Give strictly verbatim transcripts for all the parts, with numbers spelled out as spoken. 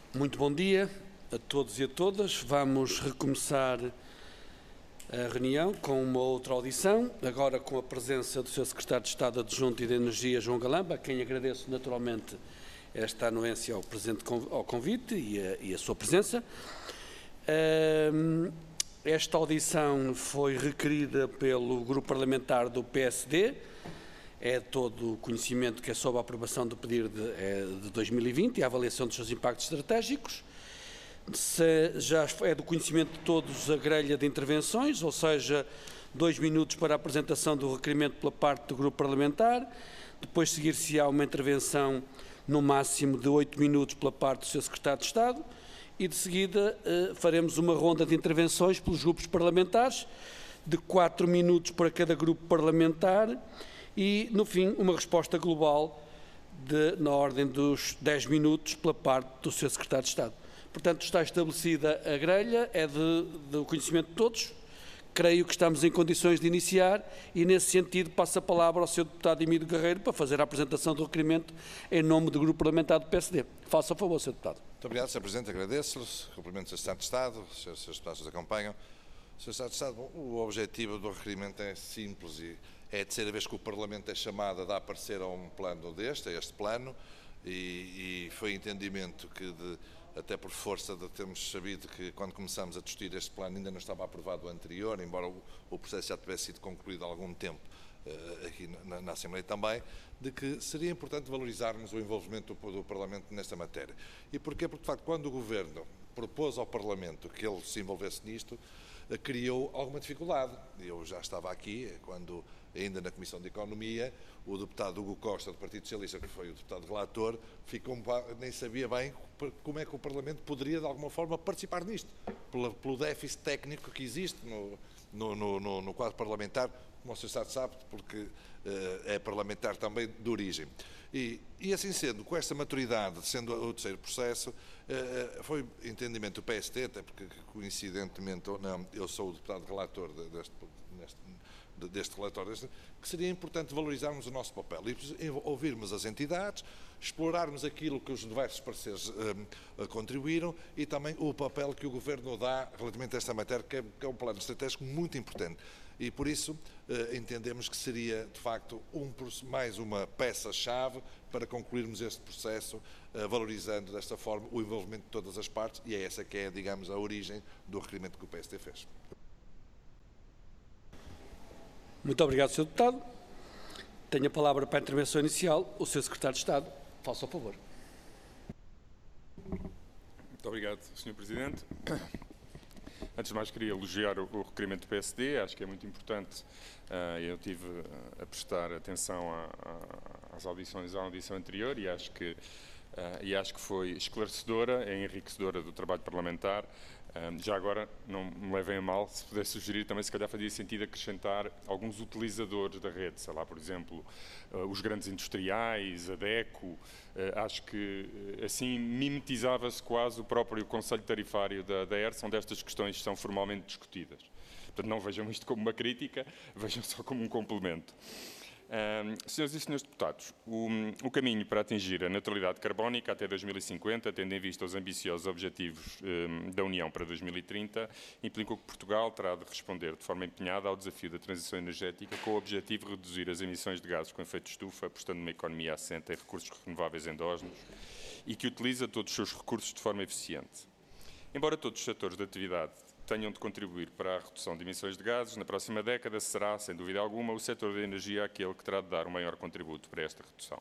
Muito bom dia a todos e a todas. Vamos recomeçar a reunião com uma outra audição, agora com a presença do senhor Secretário de Estado Adjunto e de Energia, João Galamba, a quem agradeço naturalmente esta anuência ao, presente, ao convite e a, e a sua presença. Esta audição foi requerida pelo Grupo Parlamentar do P S D, é todo o conhecimento que é sob a aprovação do pedido de, é, de dois mil e vinte e a avaliação dos seus impactos estratégicos. Se já é do conhecimento de todos a grelha de intervenções, ou seja, dois minutos para a apresentação do requerimento pela parte do Grupo Parlamentar, depois seguir-se-á uma intervenção no máximo de oito minutos pela parte do seu Secretário de Estado e de seguida eh, faremos uma ronda de intervenções pelos grupos parlamentares, de quatro minutos para cada grupo parlamentar e, no fim, uma resposta global de, na ordem dos dez minutos pela parte do seu Secretário de Estado. Portanto, está estabelecida a grelha, é de, de conhecimento de todos. Creio que estamos em condições de iniciar e, nesse sentido, passo a palavra ao senhor Deputado Emílio Guerreiro para fazer a apresentação do requerimento em nome do Grupo Parlamentar do P S D. Faça a favor, senhor Deputado. Muito obrigado, senhor Presidente. Agradeço-lhes. Cumprimento o senhor Secretário de Estado, os senhores deputados que nos acompanham. senhor Secretário de Estado, o objetivo do requerimento é simples e é a terceira vez que o Parlamento é chamado a dar parecer a um plano deste, a este plano, e, e foi entendimento que, de, até por força de termos sabido que quando começamos a discutir este plano ainda não estava aprovado o anterior, embora o, o processo já tivesse sido concluído há algum tempo uh, aqui na, na Assembleia também, de que seria importante valorizarmos o envolvimento do, do Parlamento nesta matéria. E porquê? Porque, de facto, quando o Governo propôs ao Parlamento que ele se envolvesse nisto, criou alguma dificuldade. Eu já estava aqui, quando, ainda na Comissão de Economia, o deputado Hugo Costa, do Partido Socialista, que foi o deputado relator, ficou, nem sabia bem como é que o Parlamento poderia, de alguma forma, participar nisto, pelo, pelo déficit técnico que existe no, no, no, no quadro parlamentar, como o senhor Estado sabe, porque uh, é parlamentar também de origem. E, e assim sendo, com esta maturidade, sendo o terceiro processo, uh, foi entendimento do P S D, até porque coincidentemente ou não, eu sou o deputado relator deste, deste, deste relatório, que seria importante valorizarmos o nosso papel e ouvirmos as entidades, explorarmos aquilo que os diversos parceiros um, contribuíram e também o papel que o Governo dá relativamente a esta matéria, que é, que é um plano estratégico muito importante. E por isso uh, entendemos que seria, de facto, um, mais uma peça-chave para concluirmos este processo, uh, valorizando desta forma o envolvimento de todas as partes, e é essa que é, digamos, a origem do requerimento que o P S D fez. Muito obrigado, senhor Deputado. Tenho a palavra para a intervenção inicial o senhor Secretário de Estado. Faça o favor. Muito obrigado, senhor Presidente. Antes de mais, queria elogiar o, o requerimento do P S D, acho que é muito importante. Uh, eu tive a prestar atenção a, a, às audições, à audição anterior e acho que, uh, e acho que foi esclarecedora, é enriquecedora do trabalho parlamentar. Um, já agora, não me levem a mal, se pudesse sugerir também, se calhar fazia sentido acrescentar alguns utilizadores da rede, sei lá, por exemplo, uh, os grandes industriais, a DECO, uh, acho que uh, assim mimetizava-se quase o próprio Conselho Tarifário da, da E R S, onde estas questões são formalmente discutidas. Portanto, não vejam isto como uma crítica, vejam só como um complemento. Um, senhoras e senhores deputados, o, o caminho para atingir a neutralidade carbónica até dois mil e cinquenta, tendo em vista os ambiciosos objetivos um, da União para dois mil e trinta, implicou que Portugal terá de responder de forma empenhada ao desafio da transição energética com o objetivo de reduzir as emissões de gases com efeito de estufa, apostando numa economia assente em recursos renováveis endógenos e que utiliza todos os seus recursos de forma eficiente. Embora todos os setores de atividade tenham de contribuir para a redução de emissões de gases, na próxima década será, sem dúvida alguma, o setor da energia aquele que terá de dar o maior contributo para esta redução.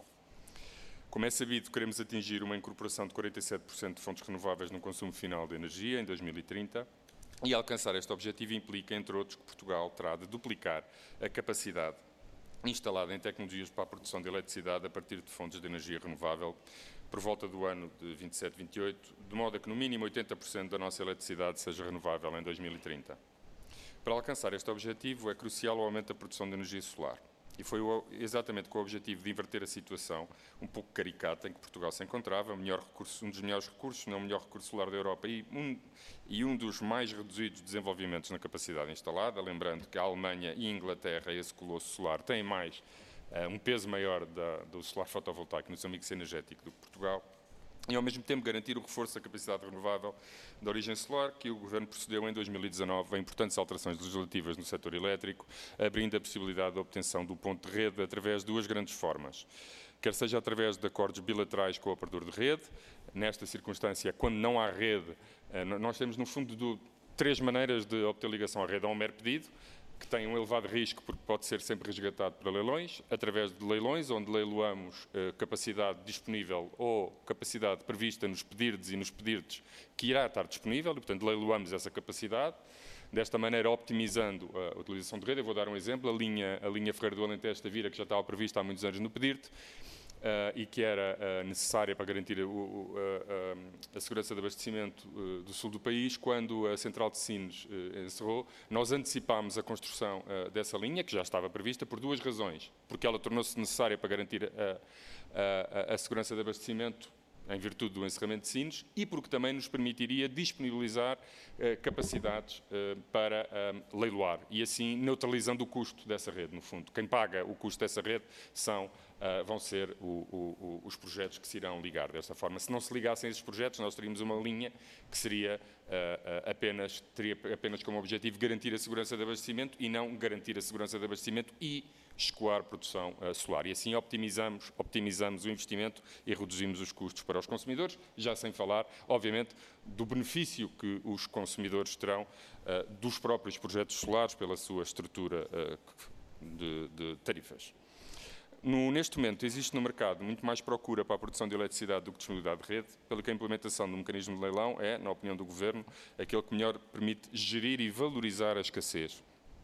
Como é sabido, queremos atingir uma incorporação de quarenta e sete por cento de fontes renováveis no consumo final de energia em dois mil e trinta e alcançar este objetivo implica, entre outros, que Portugal terá de duplicar a capacidade instalada em tecnologias para a produção de eletricidade a partir de fontes de energia renovável por volta do ano de vinte e sete, vinte e oito, de modo a que no mínimo oitenta por cento da nossa eletricidade seja renovável em dois mil e trinta. Para alcançar este objetivo é crucial o aumento da produção de energia solar. E foi o, exatamente com o objetivo de inverter a situação, um pouco caricata, em que Portugal se encontrava, melhor recurso, um dos melhores recursos, não o melhor recurso solar da Europa, e um, e um dos mais reduzidos desenvolvimentos na capacidade instalada, lembrando que a Alemanha e a Inglaterra, esse colosso solar, têm mais, uh, um peso maior da, do solar fotovoltaico no seu mix energético do que Portugal. e, ao mesmo tempo, garantir o reforço da capacidade renovável de origem solar, que o Governo procedeu em dois mil e dezanove a importantes alterações legislativas no setor elétrico, abrindo a possibilidade da obtenção do ponto de rede através de duas grandes formas. Quer seja através de acordos bilaterais com o operador de rede, nesta circunstância, quando não há rede, nós temos, no fundo, do, três maneiras de obter ligação à rede. Há um mero pedido, que tem um elevado risco porque pode ser sempre resgatado para leilões, através de leilões, onde leiloamos eh, capacidade disponível ou capacidade prevista nos pedirdes e nos pedirdes que irá estar disponível, e, portanto, leiloamos essa capacidade, desta maneira optimizando a utilização de rede. Eu vou dar um exemplo, a linha, a linha Ferreira do Alentejo-Tavira, que já estava prevista há muitos anos no pedirte, Uh, e que era uh, necessária para garantir o, o, a, a segurança de abastecimento uh, do sul do país. Quando a Central de Sines uh, encerrou, nós antecipámos a construção uh, dessa linha, que já estava prevista, por duas razões. Porque ela tornou-se necessária para garantir a, a, a segurança de abastecimento em virtude do encerramento de Sines, e porque também nos permitiria disponibilizar uh, capacidades uh, para uh, leiloar, e assim neutralizando o custo dessa rede, no fundo. Quem paga o custo dessa rede são Uh, vão ser o, o, o, os projetos que se irão ligar desta forma. Se não se ligassem esses projetos, nós teríamos uma linha que seria uh, uh, apenas, teria apenas como objetivo garantir a segurança de abastecimento e não garantir a segurança de abastecimento e escoar produção uh, solar. E assim optimizamos, optimizamos o investimento e reduzimos os custos para os consumidores, já sem falar, obviamente, do benefício que os consumidores terão uh, dos próprios projetos solares pela sua estrutura uh, de, de tarifas. No, neste momento, existe no mercado muito mais procura para a produção de eletricidade do que disponibilidade de rede, pelo que a implementação do mecanismo de leilão é, na opinião do Governo, aquele que melhor permite gerir e valorizar a escassez,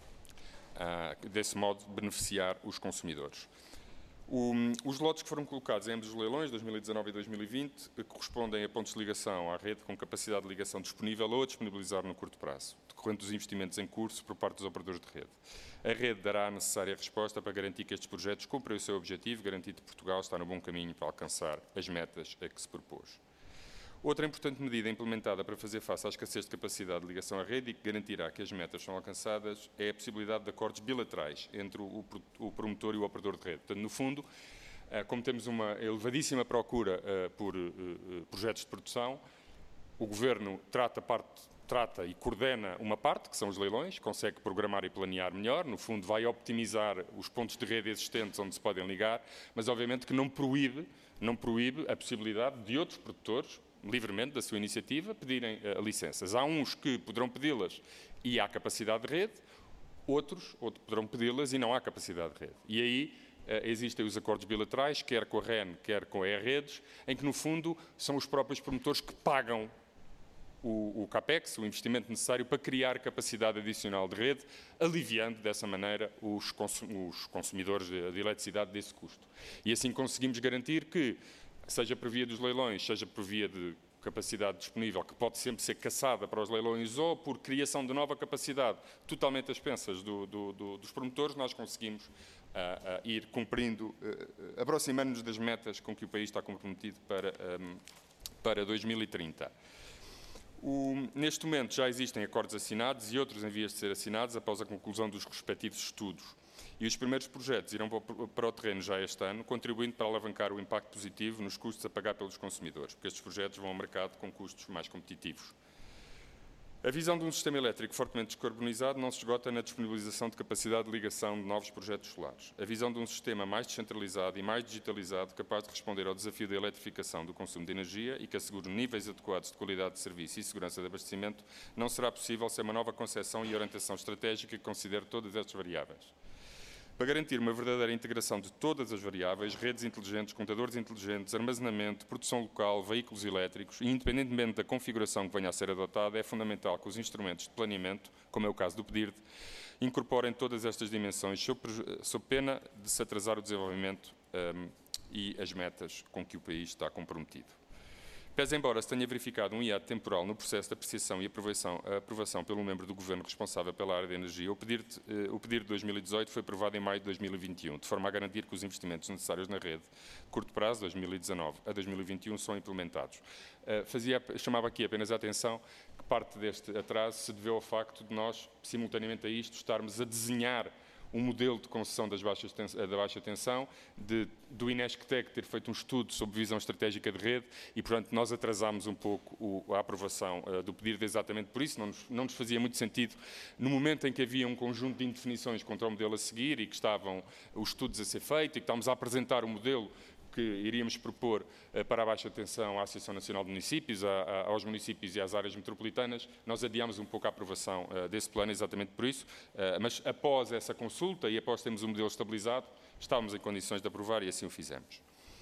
ah, desse modo beneficiar os consumidores. O, os lotes que foram colocados em ambos os leilões, dois mil e dezanove e dois mil e vinte, correspondem a pontos de ligação à rede com capacidade de ligação disponível ou a disponibilizar no curto prazo, decorrente dos investimentos em curso por parte dos operadores de rede. A rede dará a necessária resposta para garantir que estes projetos cumprem o seu objetivo, garantindo que Portugal está no bom caminho para alcançar as metas a que se propôs. Outra importante medida implementada para fazer face à escassez de capacidade de ligação à rede e que garantirá que as metas são alcançadas é a possibilidade de acordos bilaterais entre o, o promotor e o operador de rede. Portanto, no fundo, como temos uma elevadíssima procura por projetos de produção, o Governo trata, parte, trata e coordena uma parte, que são os leilões, consegue programar e planear melhor, no fundo vai optimizar os pontos de rede existentes onde se podem ligar, mas obviamente que não proíbe, não proíbe a possibilidade de outros produtores, livremente da sua iniciativa, pedirem uh, licenças. Há uns que poderão pedi-las e há capacidade de rede, outros, outros poderão pedi-las e não há capacidade de rede. E aí uh, existem os acordos bilaterais, quer com a R E N, quer com a E-Redes, em que no fundo são os próprios promotores que pagam o, o CAPEX, o investimento necessário para criar capacidade adicional de rede, aliviando dessa maneira os, consum os consumidores de, de eletricidade desse custo. E assim conseguimos garantir que, seja por via dos leilões, seja por via de capacidade disponível, que pode sempre ser caçada para os leilões, ou por criação de nova capacidade totalmente às expensas do, do, do, dos promotores, nós conseguimos uh, uh, ir cumprindo, uh, aproximando-nos das metas com que o país está comprometido para, um, para dois mil e trinta. O, neste momento já existem acordos assinados e outros em vias de ser assinados após a conclusão dos respectivos estudos. E os primeiros projetos irão para o terreno já este ano, contribuindo para alavancar o impacto positivo nos custos a pagar pelos consumidores, porque estes projetos vão ao mercado com custos mais competitivos. A visão de um sistema elétrico fortemente descarbonizado não se esgota na disponibilização de capacidade de ligação de novos projetos solares. A visão de um sistema mais descentralizado e mais digitalizado, capaz de responder ao desafio da eletrificação do consumo de energia e que assegure níveis adequados de qualidade de serviço e segurança de abastecimento, não será possível sem uma nova concepção e orientação estratégica que considere todas estas variáveis. Para garantir uma verdadeira integração de todas as variáveis, redes inteligentes, computadores inteligentes, armazenamento, produção local, veículos elétricos, e independentemente da configuração que venha a ser adotada, é fundamental que os instrumentos de planeamento, como é o caso do pedirte, incorporem todas estas dimensões, sob, sob pena de se atrasar o desenvolvimento um, e as metas com que o país está comprometido. Pese embora se tenha verificado um hiato temporal no processo de apreciação e aprovação, aprovação pelo membro do Governo responsável pela área da energia, o pedir, o pedir de dois mil e dezoito foi aprovado em maio de dois mil e vinte e um, de forma a garantir que os investimentos necessários na rede, de curto prazo, dois mil e dezanove a dois mil e vinte e um, são implementados. Fazia, chamava aqui apenas a atenção que parte deste atraso se deveu ao facto de nós, simultaneamente a isto, estarmos a desenhar um modelo de concessão das baixas da baixa tensão, de, do Inesctec ter feito um estudo sobre visão estratégica de rede e, portanto, nós atrasámos um pouco o, a aprovação uh, do pedido exatamente por isso. Não nos, não nos fazia muito sentido, no momento em que havia um conjunto de indefinições quanto ao modelo a seguir e que estavam os estudos a ser feitos e que estávamos a apresentar o modelo que iríamos propor uh, para a baixa tensão à Associação Nacional de Municípios, a, a, aos municípios e às áreas metropolitanas, nós adiámos um pouco a aprovação uh, desse plano exatamente por isso, uh, mas após essa consulta e após termos o modelo estabilizado, estávamos em condições de aprovar e assim o fizemos.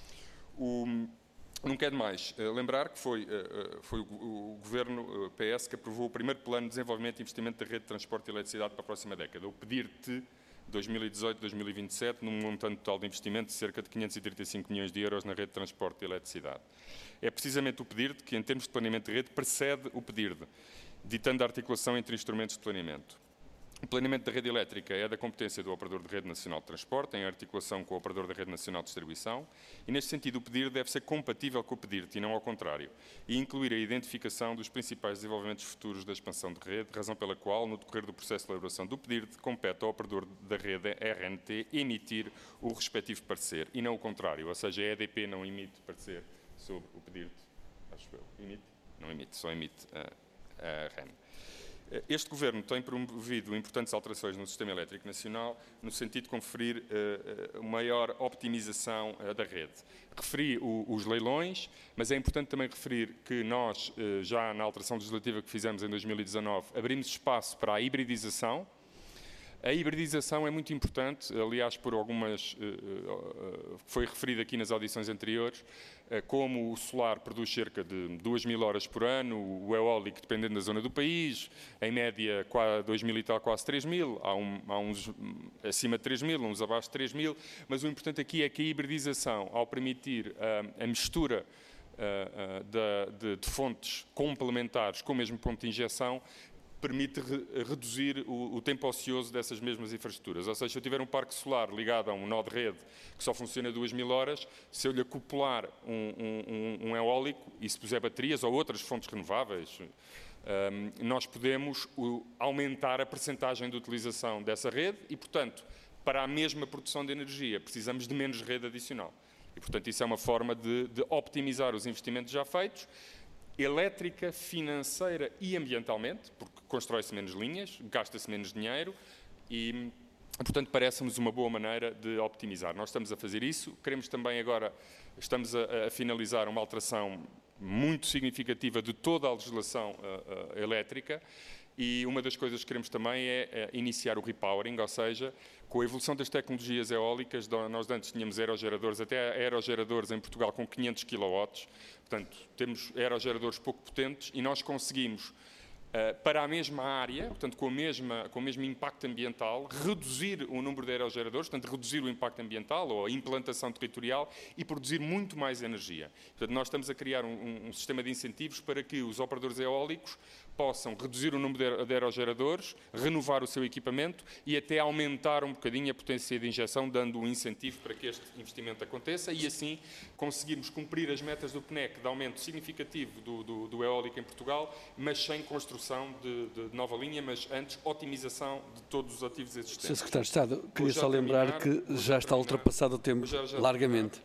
O, não quero mais uh, lembrar que foi, uh, foi o, o Governo uh, P S que aprovou o primeiro plano de desenvolvimento e investimento da rede de transporte e eletricidade para a próxima década, o PEDIR-T dois mil e dezoito a dois mil e vinte e sete, num montante total de investimento de cerca de quinhentos e trinta e cinco milhões de euros na rede de transporte e eletricidade. É precisamente o PEDIR-T que, em termos de planeamento de rede, precede o PEDIR-D, ditando a articulação entre instrumentos de planeamento. O planeamento da rede elétrica é da competência do Operador de Rede Nacional de Transporte, em articulação com o Operador da Rede Nacional de Distribuição, e, neste sentido, o PEDIR deve ser compatível com o PEDIR-T e não ao contrário, e incluir a identificação dos principais desenvolvimentos futuros da expansão de rede, razão pela qual, no decorrer do processo de elaboração do PEDIR-T, compete ao Operador da Rede R N T emitir o respectivo parecer, e não o contrário, ou seja, a E D P não emite parecer sobre o PEDIR-T, acho eu, emite? Não emite, só emite a, a R N. Este Governo tem promovido importantes alterações no sistema elétrico nacional no sentido de conferir uh, maior optimização uh, da rede. Referi o, os leilões, mas é importante também referir que nós, uh, já na alteração legislativa que fizemos em dois mil e dezanove, abrimos espaço para a hibridização. A hibridização é muito importante, aliás, por algumas, foi referido aqui nas audições anteriores, como o solar produz cerca de duas mil horas por ano, o eólico, dependendo da zona do país, em média dois mil e tal, quase três mil, há, um, há uns acima de três mil, uns abaixo de três mil, mas o importante aqui é que a hibridização, ao permitir a, a mistura a, a, de, de fontes complementares com o mesmo ponto de injeção, permite re reduzir o, o tempo ocioso dessas mesmas infraestruturas. Ou seja, se eu tiver um parque solar ligado a um nó de rede que só funciona duas mil horas, se eu lhe acoplar um, um, um eólico e se puser baterias ou outras fontes renováveis, um, nós podemos o, aumentar a percentagem de utilização dessa rede e, portanto, para a mesma produção de energia, precisamos de menos rede adicional. E, portanto, isso é uma forma de, de optimizar os investimentos já feitos, elétrica, financeira e ambientalmente, porque constrói-se menos linhas, gasta-se menos dinheiro e, portanto, parece-nos uma boa maneira de optimizar. Nós estamos a fazer isso, queremos também agora, estamos a, a finalizar uma alteração muito significativa de toda a legislação uh, uh, elétrica e uma das coisas que queremos também é uh, iniciar o repowering, ou seja, com a evolução das tecnologias eólicas, nós antes tínhamos aerogeradores, até aerogeradores em Portugal com quinhentos quilowatts, portanto, temos aerogeradores pouco potentes e nós conseguimos, Uh, para a mesma área, portanto, com, a mesma, com o mesmo impacto ambiental, reduzir o número de aerogeradores, portanto, reduzir o impacto ambiental ou a implantação territorial e produzir muito mais energia. Portanto, nós estamos a criar um, um sistema de incentivos para que os operadores eólicos possam reduzir o número de aerogeradores, renovar o seu equipamento e até aumentar um bocadinho a potência de injeção, dando um incentivo para que este investimento aconteça e assim conseguirmos cumprir as metas do P N E C de aumento significativo do, do, do eólico em Portugal, mas sem construção De, de nova linha, mas antes otimização de todos os ativos existentes. senhor Secretário de Estado, queria só lembrar que já está ultrapassado o tempo já, já largamente.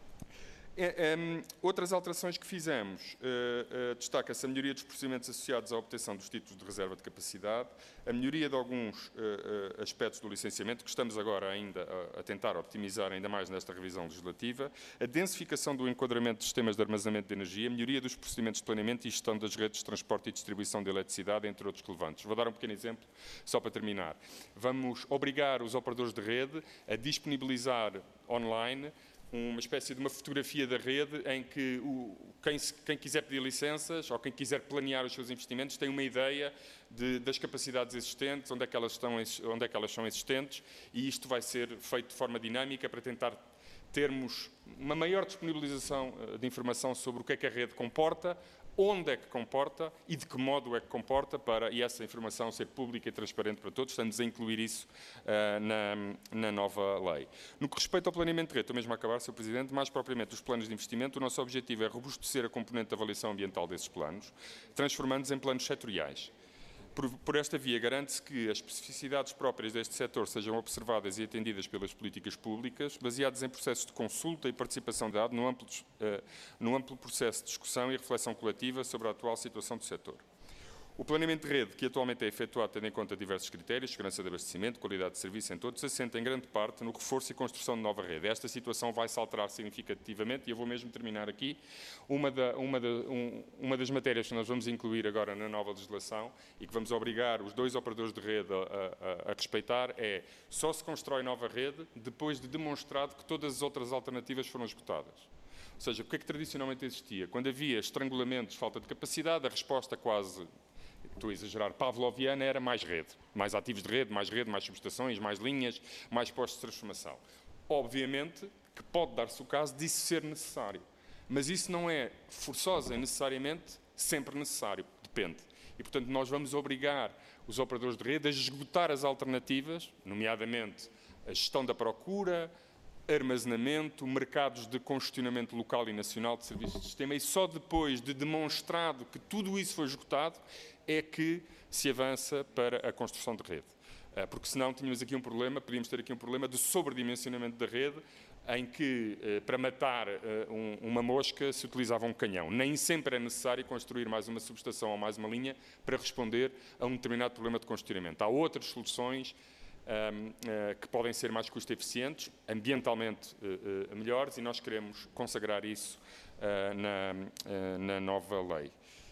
É, um, outras alterações que fizemos, uh, uh, destaca-se a melhoria dos procedimentos associados à obtenção dos títulos de reserva de capacidade, a melhoria de alguns uh, uh, aspectos do licenciamento, que estamos agora ainda a, a tentar optimizar ainda mais nesta revisão legislativa, a densificação do enquadramento de sistemas de armazenamento de energia, a melhoria dos procedimentos de planeamento e gestão das redes de transporte e distribuição de eletricidade, entre outros relevantes. Vou dar um pequeno exemplo, só para terminar. Vamos obrigar os operadores de rede a disponibilizar online uma espécie de uma fotografia da rede em que o, quem, quem quiser pedir licenças ou quem quiser planear os seus investimentos tem uma ideia de, das capacidades existentes, onde é, que elas estão, onde é que elas são existentes e isto vai ser feito de forma dinâmica para tentar termos uma maior disponibilização de informação sobre o que é que a rede comporta, onde é que comporta e de que modo é que comporta para e essa informação ser pública e transparente para todos. Estamos a incluir isso uh, na, na nova lei. No que respeita ao planeamento de rede, estou mesmo a acabar, senhor Presidente, mais propriamente os planos de investimento, o nosso objetivo é robustecer a componente de avaliação ambiental desses planos, transformando-os em planos setoriais. Por, por esta via, garante-se que as especificidades próprias deste setor sejam observadas e atendidas pelas políticas públicas, baseadas em processos de consulta e participação de dados, num amplo, uh, num amplo processo de discussão e reflexão coletiva sobre a atual situação do setor. O planeamento de rede, que atualmente é efetuado tendo em conta diversos critérios, segurança de abastecimento, qualidade de serviço em todos, assenta em grande parte no reforço e construção de nova rede. Esta situação vai se alterar significativamente e eu vou mesmo terminar aqui. Uma, da, uma, da, um, uma das matérias que nós vamos incluir agora na nova legislação e que vamos obrigar os dois operadores de rede a, a, a respeitar é só se constrói nova rede depois de demonstrado que todas as outras alternativas foram esgotadas. Ou seja, o que é que tradicionalmente existia? Quando havia estrangulamentos, falta de capacidade, a resposta quase... estou a exagerar, pavloviana era mais rede, mais ativos de rede, mais rede, mais subestações, mais linhas, mais postos de transformação. Obviamente que pode dar-se o caso disso ser necessário, mas isso não é forçosa e necessariamente sempre necessário, depende. E, portanto, nós vamos obrigar os operadores de rede a esgotar as alternativas, nomeadamente a gestão da procura, armazenamento, mercados de congestionamento local e nacional de serviços de sistema, e só depois de demonstrado que tudo isso foi esgotado é que se avança para a construção de rede. Porque senão tínhamos aqui um problema, podíamos ter aqui um problema de sobredimensionamento da rede, em que para matar uma mosca se utilizava um canhão. Nem sempre é necessário construir mais uma subestação ou mais uma linha para responder a um determinado problema de congestionamento. Há outras soluções Um, uh, que podem ser mais custo-eficientes, ambientalmente uh, uh, melhores, e nós queremos consagrar isso uh, na, uh, na nova lei.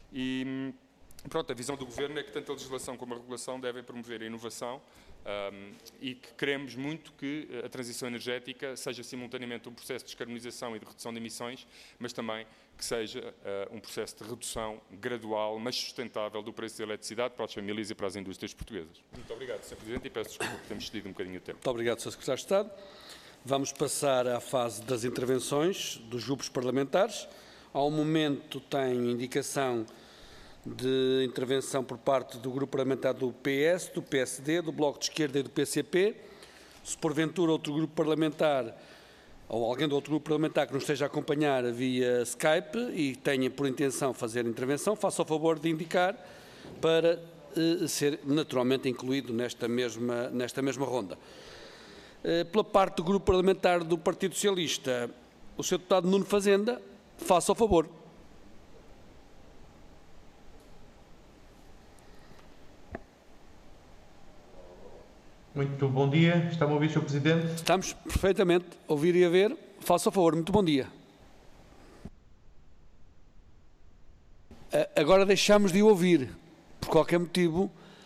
E pronto, a visão do Governo é que tanto a legislação como a regulação devem promover a inovação um, e que queremos muito que a transição energética seja simultaneamente um processo de descarbonização e de redução de emissões, mas também que seja uh, um processo de redução gradual, mas sustentável do preço da eletricidade para as famílias e para as indústrias portuguesas. Muito obrigado, senhor Presidente, e peço desculpa por termos cedido um bocadinho o tempo. Muito obrigado, senhor Secretário de Estado. Vamos passar à fase das intervenções dos grupos parlamentares. Ao momento tenho indicação de intervenção por parte do grupo parlamentar do P S, do P S D, do Bloco de Esquerda e do P C P. Se porventura outro grupo parlamentar ou alguém do outro grupo parlamentar que nos esteja a acompanhar via Skype e tenha por intenção fazer intervenção, faça o favor de indicar para eh, ser naturalmente incluído nesta mesma, nesta mesma ronda. Eh, pela parte do grupo parlamentar do Partido Socialista, o senhor deputado Nuno Fazenda, faça o favor. Muito bom dia. Está-me a ouvir, senhor Presidente? Estamos perfeitamente a ouvir e a ver. Faça o favor. Muito bom dia. Agora deixamos de o ouvir. Por qualquer motivo.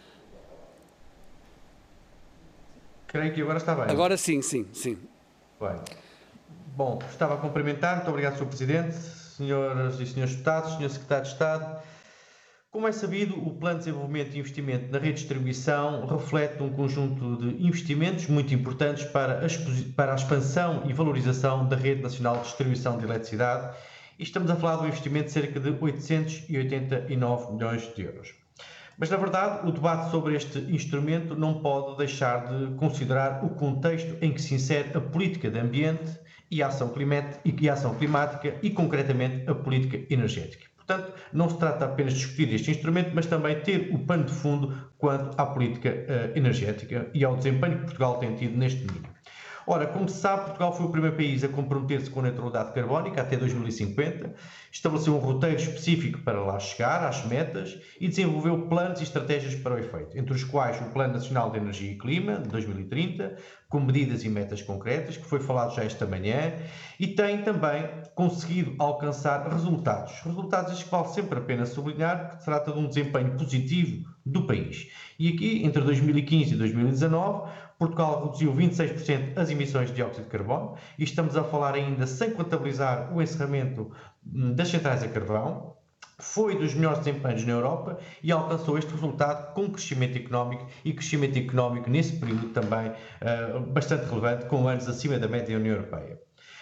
Creio que agora está bem. Agora sim, sim, sim. Bem. Bom, estava a cumprimentar. Muito obrigado, senhor Presidente, senhoras e senhores deputados, senhor Secretário de Estado. Como é sabido, o Plano de Desenvolvimento e Investimento na Rede de Distribuição reflete um conjunto de investimentos muito importantes para a, para a expansão e valorização da Rede Nacional de Distribuição de Eletricidade, e estamos a falar de um investimento de cerca de oitocentos e oitenta e nove milhões de euros. Mas, na verdade, o debate sobre este instrumento não pode deixar de considerar o contexto em que se insere a política de ambiente e a ação climática e, concretamente, a política energética. Portanto, não se trata apenas de discutir este instrumento, mas também ter o pano de fundo quanto à política uh, energética e ao desempenho que Portugal tem tido neste domínio. Ora, como se sabe, Portugal foi o primeiro país a comprometer-se com a neutralidade carbónica até dois mil e cinquenta, estabeleceu um roteiro específico para lá chegar, às metas, e desenvolveu planos e estratégias para o efeito, entre os quais o Plano Nacional de Energia e Clima, de dois mil e trinta, com medidas e metas concretas, que foi falado já esta manhã, e tem também conseguido alcançar resultados. Resultados estes que vale sempre a pena sublinhar, porque se trata de um desempenho positivo do país. E aqui, entre dois mil e quinze e dois mil e dezanove, Portugal reduziu vinte e seis por cento as emissões de dióxido de carbono, e estamos a falar ainda sem contabilizar o encerramento das centrais a carvão. Foi dos melhores desempenhos na Europa e alcançou este resultado com crescimento económico, e crescimento económico nesse período também uh, bastante relevante, com anos acima da média da União Europeia.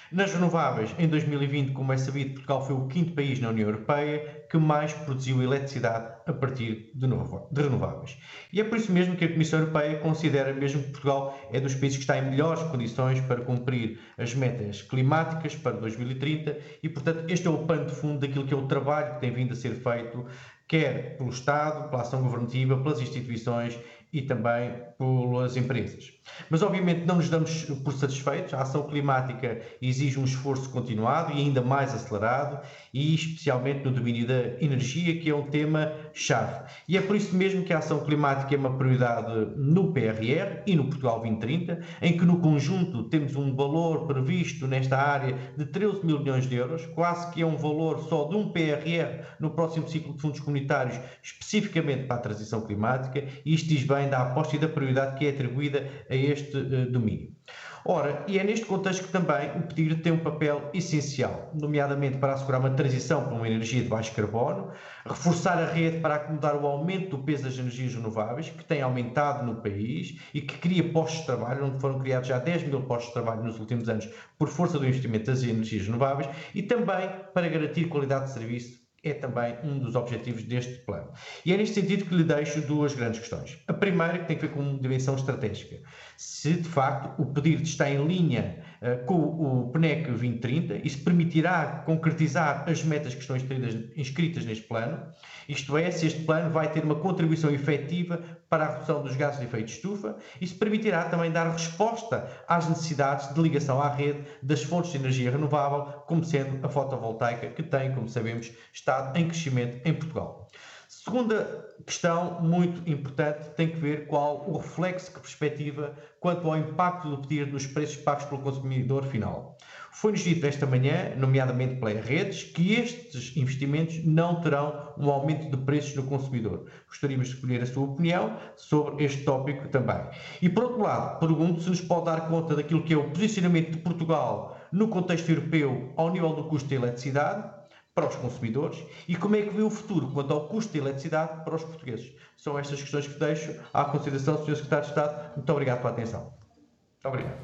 Nas renováveis, em dois mil e vinte, como é sabido, Portugal foi o quinto país na União Europeia que mais produziu eletricidade a partir de, novo, de renováveis. E é por isso mesmo que a Comissão Europeia considera mesmo que Portugal é dos países que está em melhores condições para cumprir as metas climáticas para dois mil e trinta e, portanto, este é o pano de fundo daquilo que é o trabalho que tem vindo a ser feito, quer pelo Estado, pela ação governativa, pelas instituições e também pelas empresas. Mas, obviamente, não nos damos por satisfeitos. A ação climática exige um esforço continuado e ainda mais acelerado, e especialmente no domínio da energia, que é um tema-chave. E é por isso mesmo que a ação climática é uma prioridade no P R R e no Portugal vinte trinta, em que, no conjunto, temos um valor previsto nesta área de treze mil milhões de euros, quase que é um valor só de um P R R no próximo ciclo de fundos comunitários, especificamente para a transição climática, e isto diz bem da aposta e da prioridade que é atribuída a este uh, domínio. Ora, e é neste contexto que também o PEDIR tem um papel essencial, nomeadamente para assegurar uma transição para uma energia de baixo carbono, reforçar a rede para acomodar o aumento do peso das energias renováveis, que tem aumentado no país e que cria postos de trabalho, onde foram criados já dez mil postos de trabalho nos últimos anos por força do investimento das energias renováveis, e também para garantir qualidade de serviço. É também um dos objetivos deste plano. E é neste sentido que lhe deixo duas grandes questões. A primeira, que tem a ver com uma dimensão estratégica. Se, de facto, o PEDIR está em linha uh, com o P N E C vinte trinta e se permitirá concretizar as metas que estão inscritas neste plano, isto é, se este plano vai ter uma contribuição efetiva para a redução dos gases de efeito de estufa e se permitirá também dar resposta às necessidades de ligação à rede das fontes de energia renovável, como sendo a fotovoltaica, que tem, como sabemos, estado em crescimento em Portugal. Segunda questão muito importante tem que ver qual o reflexo que perspectiva quanto ao impacto do PEDIR nos preços pagos pelo consumidor final. Foi-nos dito esta manhã, nomeadamente pela Redes, que estes investimentos não terão um aumento de preços no consumidor. Gostaríamos de escolher a sua opinião sobre este tópico também. E, por outro lado, pergunto se nos pode dar conta daquilo que é o posicionamento de Portugal no contexto europeu ao nível do custo da eletricidade para os consumidores e como é que vê o futuro quanto ao custo da eletricidade para os portugueses. São estas questões que deixo à consideração do senhor Secretário de Estado. Muito obrigado pela atenção. Muito obrigado.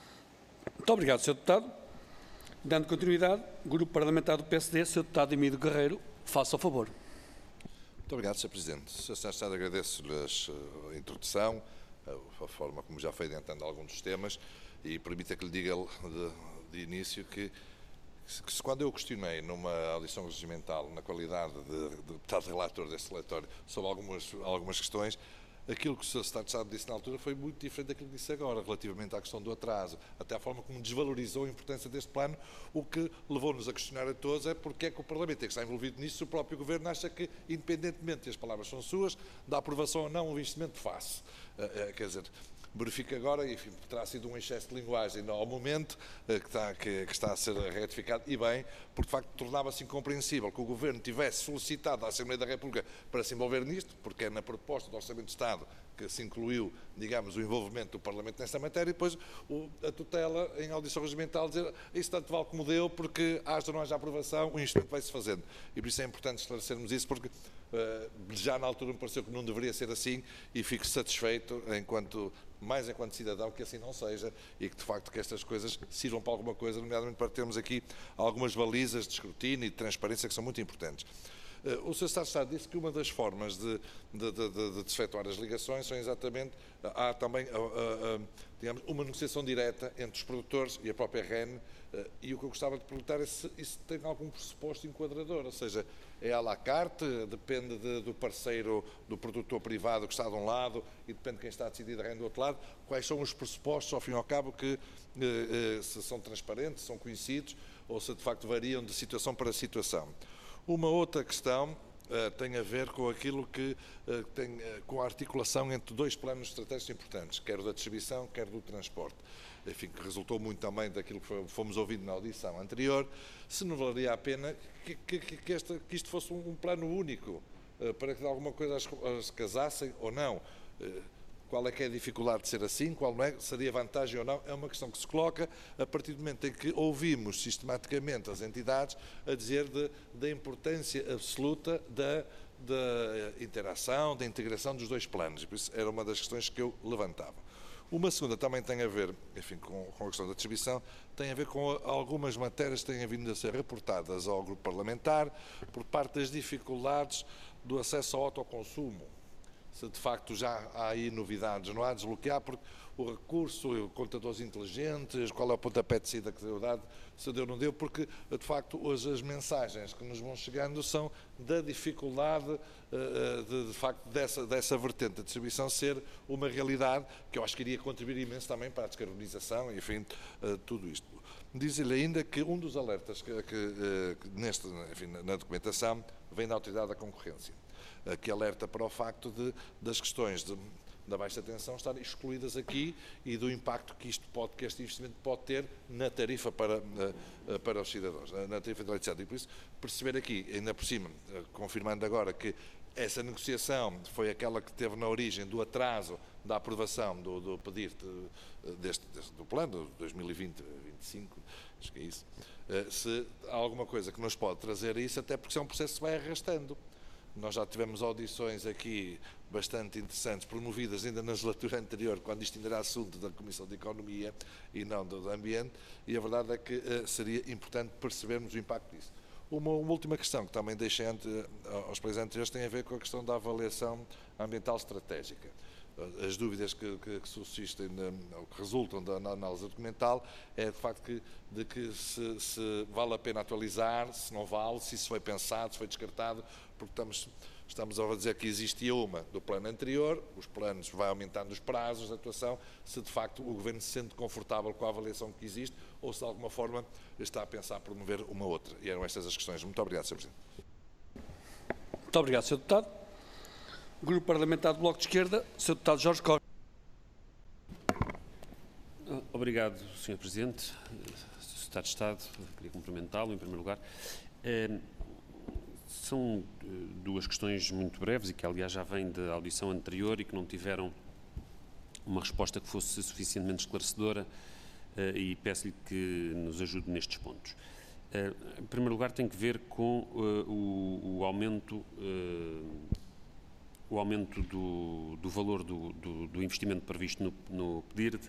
Muito obrigado, senhor Deputado. Dando continuidade, Grupo Parlamentar do P S D, senhor Deputado Emílio Guerreiro, faça o favor. Muito obrigado, senhor Presidente. senhor Secretário de Estado, agradeço-lhe a introdução, a forma como já foi adiantando alguns dos temas, e permita que lhe diga de, de início que, que se quando eu questionei numa audição regimental, na qualidade de, de deputado relator deste relatório, sobre algumas, algumas questões, aquilo que o senhor Secretário de Estado disse na altura foi muito diferente daquilo que disse agora, relativamente à questão do atraso, até a forma como desvalorizou a importância deste plano, o que levou-nos a questionar a todos é porque é que o Parlamento é que está envolvido nisso, se o próprio Governo acha que, independentemente, e as palavras são suas, da aprovação ou não, o investimento faz. Uh, uh, quer dizer, verifica agora, e enfim, terá sido um excesso de linguagem ao momento, que está, que, que está a ser retificado, e bem, porque de facto tornava-se incompreensível que o Governo tivesse solicitado à Assembleia da República para se envolver nisto, porque é na proposta do Orçamento de Estado que se incluiu, digamos, o envolvimento do Parlamento nesta matéria, e depois o, a tutela, em audição regimental, dizer isso tanto vale como deu, porque haja ou não haja aprovação, o investimento vai-se fazendo. E por isso é importante esclarecermos isso, porque uh, já na altura me pareceu que não deveria ser assim, e fico satisfeito, enquanto, mais enquanto cidadão, que assim não seja, e que de facto que estas coisas sirvam para alguma coisa, nomeadamente para termos aqui algumas balizas de escrutínio e de transparência que são muito importantes. O senhor Secretário de Estado disse que uma das formas de, de, de, de, de efetuar as ligações são exatamente, há também, a, a, a, digamos, uma negociação direta entre os produtores e a própria R E N, e o que eu gostava de perguntar é se isso tem algum pressuposto enquadrador, ou seja, é à la carte, depende de, do parceiro, do produtor privado que está de um lado e depende de quem está a decidir a R E N do outro lado, quais são os pressupostos, ao fim e ao cabo, que eh, eh, se são transparentes, são conhecidos, ou se de facto variam de situação para situação. Uma outra questão uh, tem a ver com aquilo que uh, tem uh, com a articulação entre dois planos estratégicos importantes, quer da distribuição, quer do transporte. Enfim, que resultou muito também daquilo que fomos ouvindo na audição anterior, se não valeria a pena que, que, que, esta, que isto fosse um, um plano único, uh, para que de alguma coisa as, as casassem ou não. Uh, Qual é que é a dificuldade de ser assim, qual não é, seria vantagem ou não, é uma questão que se coloca a partir do momento em que ouvimos sistematicamente as entidades a dizer de, da importância absoluta da, da interação, da integração dos dois planos. Por isso era uma das questões que eu levantava. Uma segunda também tem a ver, enfim, com, com a questão da distribuição, tem a ver com algumas matérias que têm vindo a ser reportadas ao grupo parlamentar por parte das dificuldades do acesso ao autoconsumo. Se de facto já há aí novidades, não há de desbloquear, porque o recurso, contadores inteligentes, qual é o pontapé de saída que deu dado, se deu ou não deu, porque de facto hoje as mensagens que nos vão chegando são da dificuldade de, de facto dessa, dessa vertente da distribuição ser uma realidade que eu acho que iria contribuir imenso também para a descarbonização, enfim, tudo isto. Diz-lhe ainda que um dos alertas que, que, que neste, enfim, na documentação vem da Autoridade da Concorrência, que alerta para o facto de, das questões de, da baixa tensão estarem excluídas aqui e do impacto que isto pode, que este investimento pode ter na tarifa para, para os cidadãos, na tarifa de eletricidade. E por isso, perceber aqui, ainda por cima, confirmando agora que essa negociação foi aquela que teve na origem do atraso da aprovação do, do pedido de, deste, deste, do plano de dois mil e vinte, vinte e cinco, acho que é isso, se há alguma coisa que nos pode trazer a isso, até porque é um processo que se vai arrastando. Nós já tivemos audições aqui bastante interessantes, promovidas ainda na legislatura anterior, quando isto ainda era assunto da Comissão de Economia e não do, do Ambiente, e a verdade é que uh, seria importante percebermos o impacto disso. Uma, uma última questão que também deixei ante, aos países anteriores tem a ver com a questão da avaliação ambiental estratégica. As dúvidas que, que, que subsistem, ou que resultam da análise documental, é de facto que, de que se, se vale a pena atualizar, se não vale, se isso foi pensado, se foi descartado, porque estamos, estamos a dizer que existia uma do plano anterior, os planos vão aumentando os prazos de atuação, se de facto o Governo se sente confortável com a avaliação que existe, ou se de alguma forma está a pensar promover uma outra. E eram estas as questões. Muito obrigado, senhor Presidente. Muito obrigado, senhor Deputado. Grupo Parlamentar do Bloco de Esquerda, senhor Deputado Jorge Costa. Obrigado, senhor Presidente. senhor Secretário de Estado, queria cumprimentá-lo em primeiro lugar. São duas questões muito breves e que, aliás, já vêm da audição anterior e que não tiveram uma resposta que fosse suficientemente esclarecedora e peço-lhe que nos ajude nestes pontos. Em primeiro lugar, tem que ver com o, o aumento o aumento do, do valor do, do, do investimento previsto no, no P D I R D,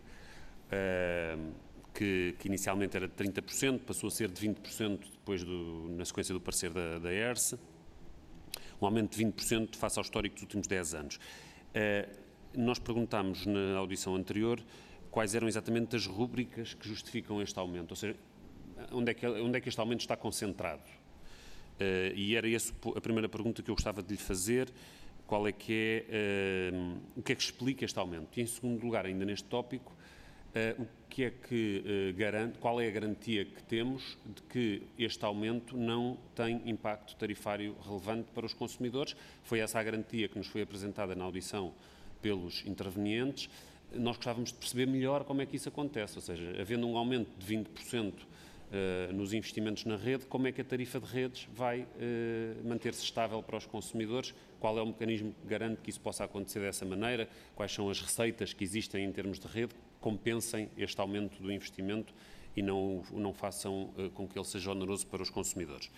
uh, que, que inicialmente era de trinta por cento, passou a ser de vinte por cento depois do, na sequência do parecer da, da E R S, um aumento de vinte por cento face ao histórico dos últimos dez anos. Uh, nós perguntámos na audição anterior quais eram exatamente as rúbricas que justificam este aumento, ou seja, onde é que, onde é que este aumento está concentrado. Uh, e era essa a primeira pergunta que eu gostava de lhe fazer. Qual é que é, uh, o que é que explica este aumento? E, em segundo lugar, ainda neste tópico, uh, o que é que uh, garante, qual é a garantia que temos de que este aumento não tem impacto tarifário relevante para os consumidores? Foi essa a garantia que nos foi apresentada na audição pelos intervenientes. Nós gostávamos de perceber melhor como é que isso acontece, ou seja, havendo um aumento de vinte por cento Uh, nos investimentos na rede, como é que a tarifa de redes vai uh, manter-se estável para os consumidores, qual é o mecanismo que garante que isso possa acontecer dessa maneira, quais são as receitas que existem em termos de rede que compensem este aumento do investimento e não, não façam uh, com que ele seja oneroso para os consumidores.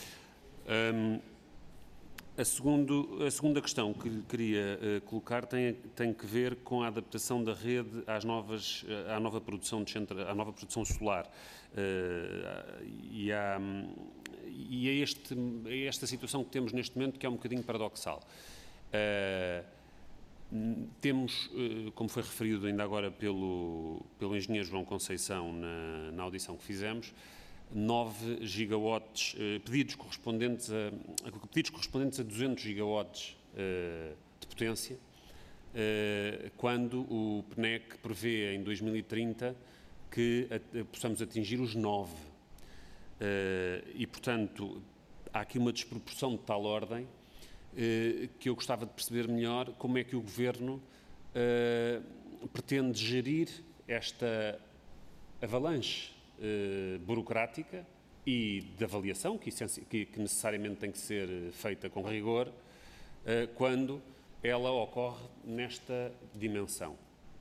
Um, a, segundo, a segunda questão que lhe queria uh, colocar tem, tem que ver com a adaptação da rede às novas, à, nova produção de centro, à nova produção solar. Uh, e, há, e é, este, é esta situação que temos neste momento que é um bocadinho paradoxal. Uh, temos, uh, como foi referido ainda agora pelo, pelo engenheiro João Conceição na, na audição que fizemos, nove gigawatts, uh, pedidos, correspondentes a, pedidos correspondentes a duzentos gigawatts uh, de potência, uh, quando o P N E C prevê em dois mil e trinta que a, possamos atingir os nove. Uh, e, portanto, há aqui uma desproporção de tal ordem uh, que eu gostava de perceber melhor como é que o Governo uh, pretende gerir esta avalanche uh, burocrática e de avaliação, que, que, que necessariamente tem que ser feita com rigor, uh, quando ela ocorre nesta dimensão.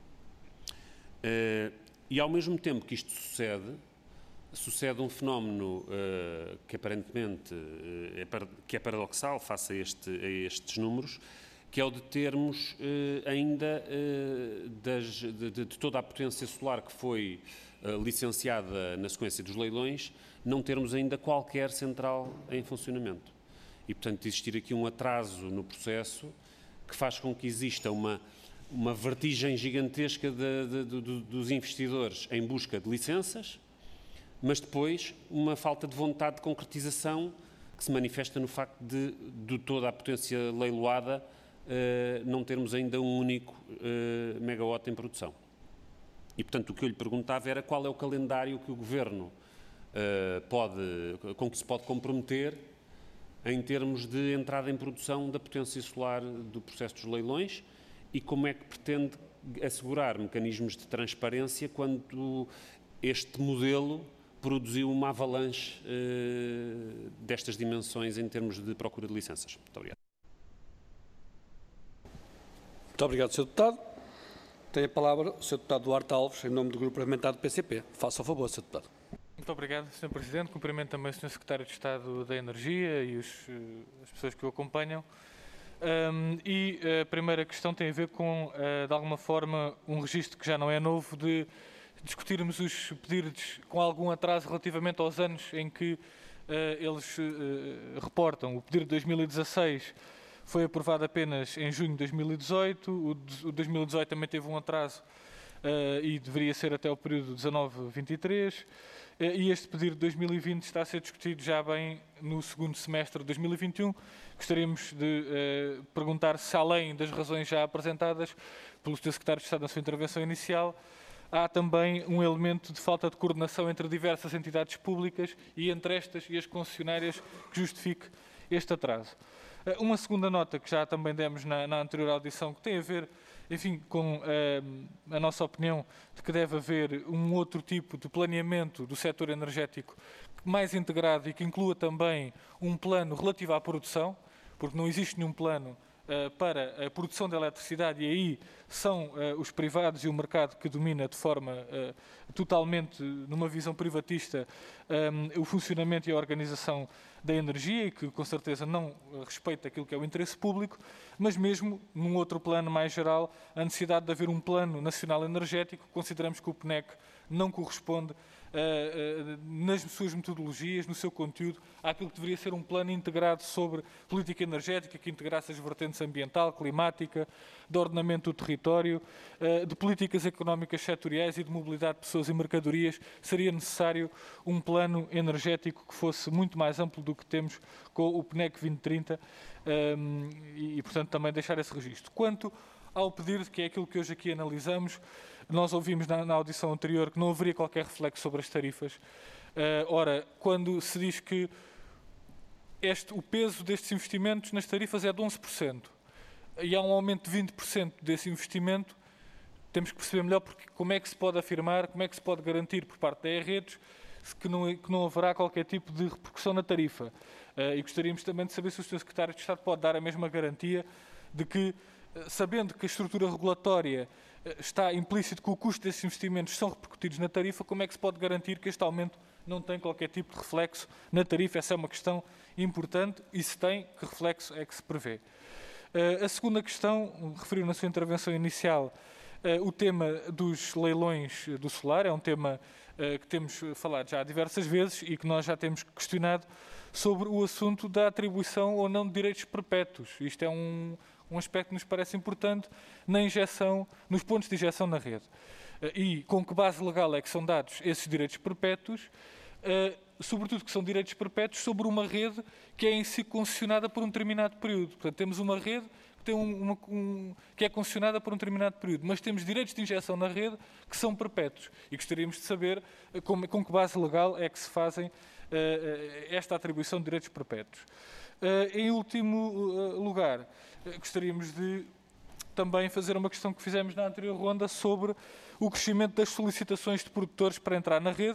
Uh, E, ao mesmo tempo que isto sucede, sucede um fenómeno uh, que aparentemente uh, é, par que é paradoxal face a, este, a estes números, que é o de termos eh, ainda eh, das, de, de toda a potência solar que foi eh, licenciada na sequência dos leilões, não termos ainda qualquer central em funcionamento. E, portanto, existir aqui um atraso no processo que faz com que exista uma, uma vertigem gigantesca de, de, de, de, dos investidores em busca de licenças, mas depois uma falta de vontade de concretização que se manifesta no facto de, de toda a potência leiloada eh, não termos ainda um único eh, megawatt em produção. E, portanto, o que eu lhe perguntava era qual é o calendário que o Governo eh, pode, com que se pode comprometer em termos de entrada em produção da potência solar do processo dos leilões e como é que pretende assegurar mecanismos de transparência quando este modelo produziu uma avalanche eh, destas dimensões em termos de procura de licenças. Muito obrigado. Muito obrigado, senhor Deputado. Tem a palavra o senhor Deputado Duarte Alves, em nome do Grupo Parlamentar do P C P. Faça o favor, senhor Deputado. Muito obrigado, senhor Presidente. Cumprimento também o senhor Secretário de Estado da Energia e os, as pessoas que o acompanham. Um, e a primeira questão tem a ver com, uh, de alguma forma, um registro que já não é novo de discutirmos os pedidos com algum atraso relativamente aos anos em que uh, eles uh, reportam. O pedido de dois mil e dezasseis foi aprovado apenas em junho de dois mil e dezoito, o de dois mil e dezoito também teve um atraso uh, e deveria ser até o período dezanove vinte e três, uh, e este pedido de dois mil e vinte está a ser discutido já bem no segundo semestre de dois mil e vinte e um. Gostaríamos de uh, perguntar se, além das razões já apresentadas pelo senhor Secretário de Estado na sua intervenção inicial, há também um elemento de falta de coordenação entre diversas entidades públicas e entre estas e as concessionárias que justifique este atraso. Uma segunda nota que já também demos na, na anterior audição, que tem a ver, enfim, com uh, a nossa opinião de que deve haver um outro tipo de planeamento do setor energético mais integrado e que inclua também um plano relativo à produção, porque não existe nenhum plano uh, para a produção de eletricidade e aí são uh, os privados e o mercado que domina de forma uh, totalmente, numa visão privatista, um, o funcionamento e a organização da energia e que com certeza não respeita aquilo que é o interesse público, mas mesmo num outro plano mais geral, a necessidade de haver um plano nacional energético. Consideramos que o P N E C não corresponde uh, uh, nas suas metodologias, no seu conteúdo, àquilo que deveria ser um plano integrado sobre política energética, que integrasse as vertentes ambiental, climática, de ordenamento do território, uh, de políticas económicas setoriais e de mobilidade de pessoas e mercadorias. Seria necessário um plano energético que fosse muito mais amplo do que temos com o P N E C vinte trinta um, e, e, portanto, também deixar esse registro. Quanto ao pedir, que é aquilo que hoje aqui analisamos, nós ouvimos na, na audição anterior que não haveria qualquer reflexo sobre as tarifas. Uh, ora, quando se diz que este, o peso destes investimentos nas tarifas é de onze por cento e há um aumento de vinte por cento desse investimento, temos que perceber melhor porque, como é que se pode afirmar, como é que se pode garantir por parte da E-Redes que não, que não haverá qualquer tipo de repercussão na tarifa. Uh, e gostaríamos também de saber se o senhor Secretário de Estado pode dar a mesma garantia de que, uh, sabendo que a estrutura regulatória uh, está implícito que o custo desses investimentos são repercutidos na tarifa, como é que se pode garantir que este aumento não tem qualquer tipo de reflexo na tarifa? Essa é uma questão importante e, se tem, que reflexo é que se prevê? Uh, a segunda questão, referiu na sua intervenção inicial, uh, o tema dos leilões do solar. É um tema uh, que temos falado já diversas vezes e que nós já temos questionado sobre o assunto da atribuição ou não de direitos perpétuos. Isto é um, um aspecto que nos parece importante na injeção, nos pontos de injeção na rede. Uh, e com que base legal é que são dados esses direitos perpétuos, uh, sobretudo que são direitos perpétuos sobre uma rede que é em si concessionada por um determinado período. Portanto, temos uma rede que, tem um, uma, um, que é concessionada por um determinado período, mas temos direitos de injeção na rede que são perpétuos. E gostaríamos de saber com, com que base legal é que se fazem uh, esta atribuição de direitos perpétuos. Uh, em último uh, lugar, uh, gostaríamos de também fazer uma questão que fizemos na anterior ronda sobre o crescimento das solicitações de produtores para entrar na rede.